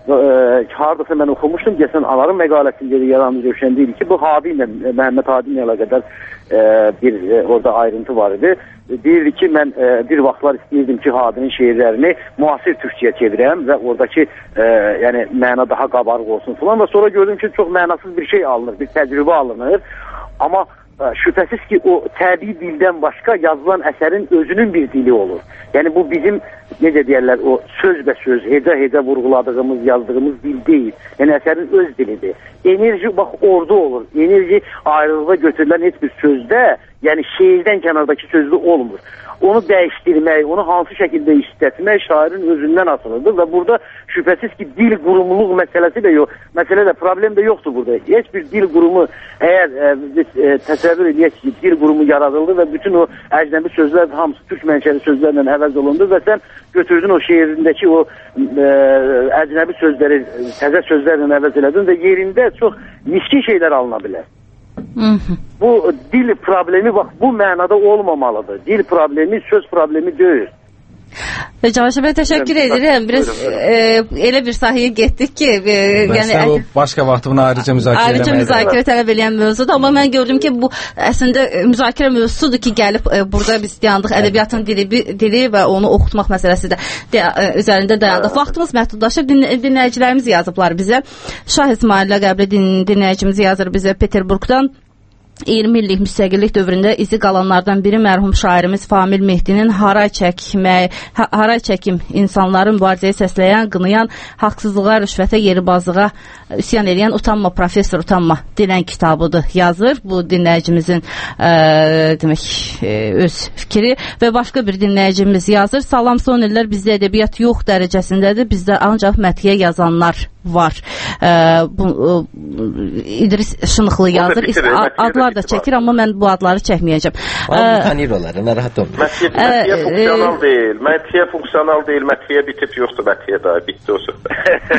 hardasa mən oxumuşdum, gəlsən Anarın məqaləsində yaranmış görüşən deyil ki, bu Hadi ilə, Məhəmməd Hadi ilə əlaqədar e, bir e, orada ayrıntı var idi. Deyirdi ki, mən e, bir vaxtlar istəyirdim ki, Hadinin şeirlərini müasir türkçəyə çevirəm və oradakı e, yəni, məna daha qabarıq olsun falan və sonra gördüm ki, çox mənasız bir şey alınır, bir təcrübə alınır. Amma şübhəsiz ki, o təbii dildən başqa yazılan əsərin özünün bir dili olur. Yəni bu bizim, necə deyərlər, o söz və söz, hecə-hecə vurğuladığımız, yazdığımız dil deyil. Yəni əsərin öz dilidir. Enerji bax orada olur. Enerji ayrılığa götürülən heç bir sözdə, yəni şeirdən kənardakı sözdə olmur. Onu dəyişdirmək, onu hansı şəkildə işlətmək şairin özündən asılıdır və burada şübhəsiz ki, dil qurumluq məsələsi də yox, məsələ də, problem də yoxdur burada. Heç bir dil qurumu, əgər e, biz e, təsəvvür edək ki, dil qurumu yaradıldı və bütün o əcnəbi sözlər hamısı türk mənşəli sözlərlə əvəz olundu və sən götürdün o şeirindəki o e, əcnəbi sözləri, təzə sözlərlə əvəz elədin və yerində çox miskin şeylər alına bilər. Bu dil problemi bax bu mənada olmamalıdır. Dil problemi söz problemi deyil. Cavanşir bəy, təşəkkür edirəm. Biraz e, elə bir sahəyə getdik ki, e, yəni o başqa vaxt bunu ayrıca müzakirə eləmək. Ayrıca müzakirə tələb edən mövzudur, amma mən gördüm ki, bu əslində müzakirə mövzusudur ki, gəlib e, burada biz dayandıq ədəbiyyatın dili, dili və onu oxutmaq məsələsi də, də e, üzərində dayandıq. Vaxtımız məhdudlaşıb, din, dinləyicilərimiz yazıblar bizə. Şah İsmail ləqəbli din, dinləyicimiz yazır bizə Peterburqdan. iyirmi illik müstəqillik dövründə izi qalanlardan biri mərhum şairimiz Famil Mehdinin haray çəkmək, haray çəkim insanların mübarizəyə səsləyən, qınayan, haqsızlığa, rüşvətə, yeribazlığa üsyan edən Utanma Professor Utanma dilən kitabıdır yazır. Bu dinləyicimizin ə, demək ə, öz fikri və başqa bir dinləyicimiz yazır. Salam, son illər bizdə ədəbiyyat yox dərəcəsindədir. Bizdə ancaq məthiyə yazanlar var. Ə, bu, ə, İdris Şınıqlı yazır. Adlar da çəkir, amma mən bu adları çəkməyəcəm. Amma tanıyır onları, narahat olmayın. Məthiyə funksiyonal deyil, məthiyə funksiyonal deyil, məthiyə bitib yoxdur, məthiyə daha bitdi o söhbət.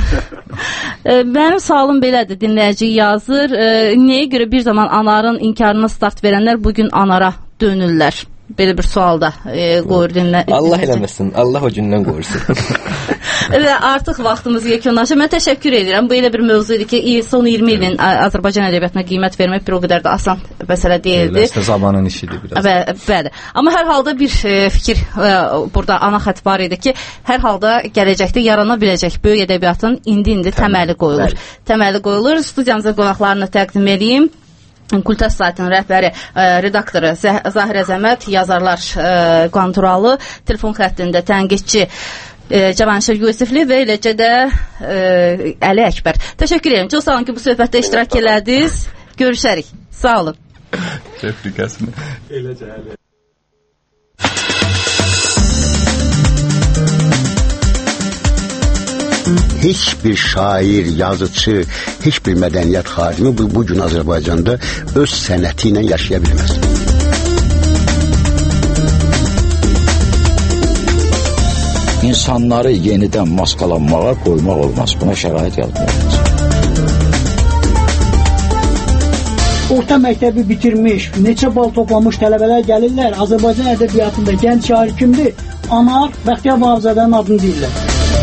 Mənim sualım belədir, dinləyici yazır. Nəyə görə bir zaman Anarın inkarına start verənlər bugün Anara dönürlər? Belə bir sual da qoyur dinləyici. Allah eləməsin, Allah o gündən qoyursun. Və artıq vaxtımız yekunlaşır. Mən təşəkkür edirəm. Bu elə bir mövzu idi ki, son iyirmi ilin Azərbaycan ədəbiyyatına qiymət vermək bir o qədər də asan məsələ deyildi. Eləsə zamanın işidir biraz. Bə, bəli. Amma hər halda bir e, fikir e, burada ana xətt var idi ki, hər halda gələcəkdə yarana biləcək böyük ədəbiyyatın indi-indi təməli qoyulur. Təməli qoyulur. Studiyamıza qonaqlarını təqdim edeyim. Kultas saytının rəhbəri, e, redaktoru Zahir Əzəmət, yazarlar e, Qanturalı, telefon xəttində tənqidçi e, Cavanşir Yusifli və eləcə də e, Əli Əkbər. Təşəkkür edirəm. Çox sağ olun ki, bu söhbətdə iştirak elədiniz. Görüşərik. Sağ olun. Təşəkkür eləcə Əli. Heç bir şair, yazıcı, heç bir mədəniyyət xadimi bu, bu gün Azərbaycanda öz sənəti ilə yaşaya bilməz. İnsanları yenidən maskalanmağa qoymaq olmaz. Buna şərait yaratmaq. Orta məktəbi bitirmiş, neçə bal toplamış tələbələr gəlirlər. Azərbaycan ədəbiyyatında gənc şair kimdir? Anar Bəxtiyar Vahabzadənin adını deyirlər.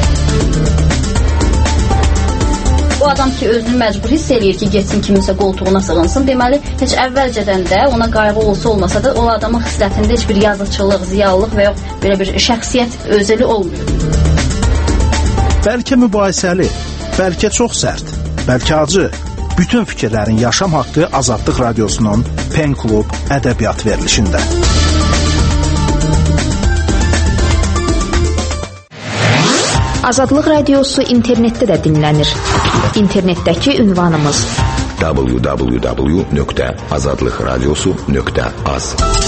O adam ki, özünü məcbur hiss eləyir ki, getsin kiminsə qoltuğuna sığınsın. Deməli, heç əvvəlcədən də ona qayğı olsa olmasa da o adamın xislətində heç bir yazıçılıq, ziyalılıq və yox belə bir şəxsiyyət özəli olmuyor. Bəlkə mübahisəli, bəlkə çox sərt, bəlkə acı. Bütün fikirlərin yaşam haqqı Azadlıq Radiosunun Pen Klub ədəbiyyat verilişində. Azadlıq Radiosu internetdə də dinlənir. İnternetdəki ünvanımız w w w nöqtə azadlıqradiosu nöqtə az.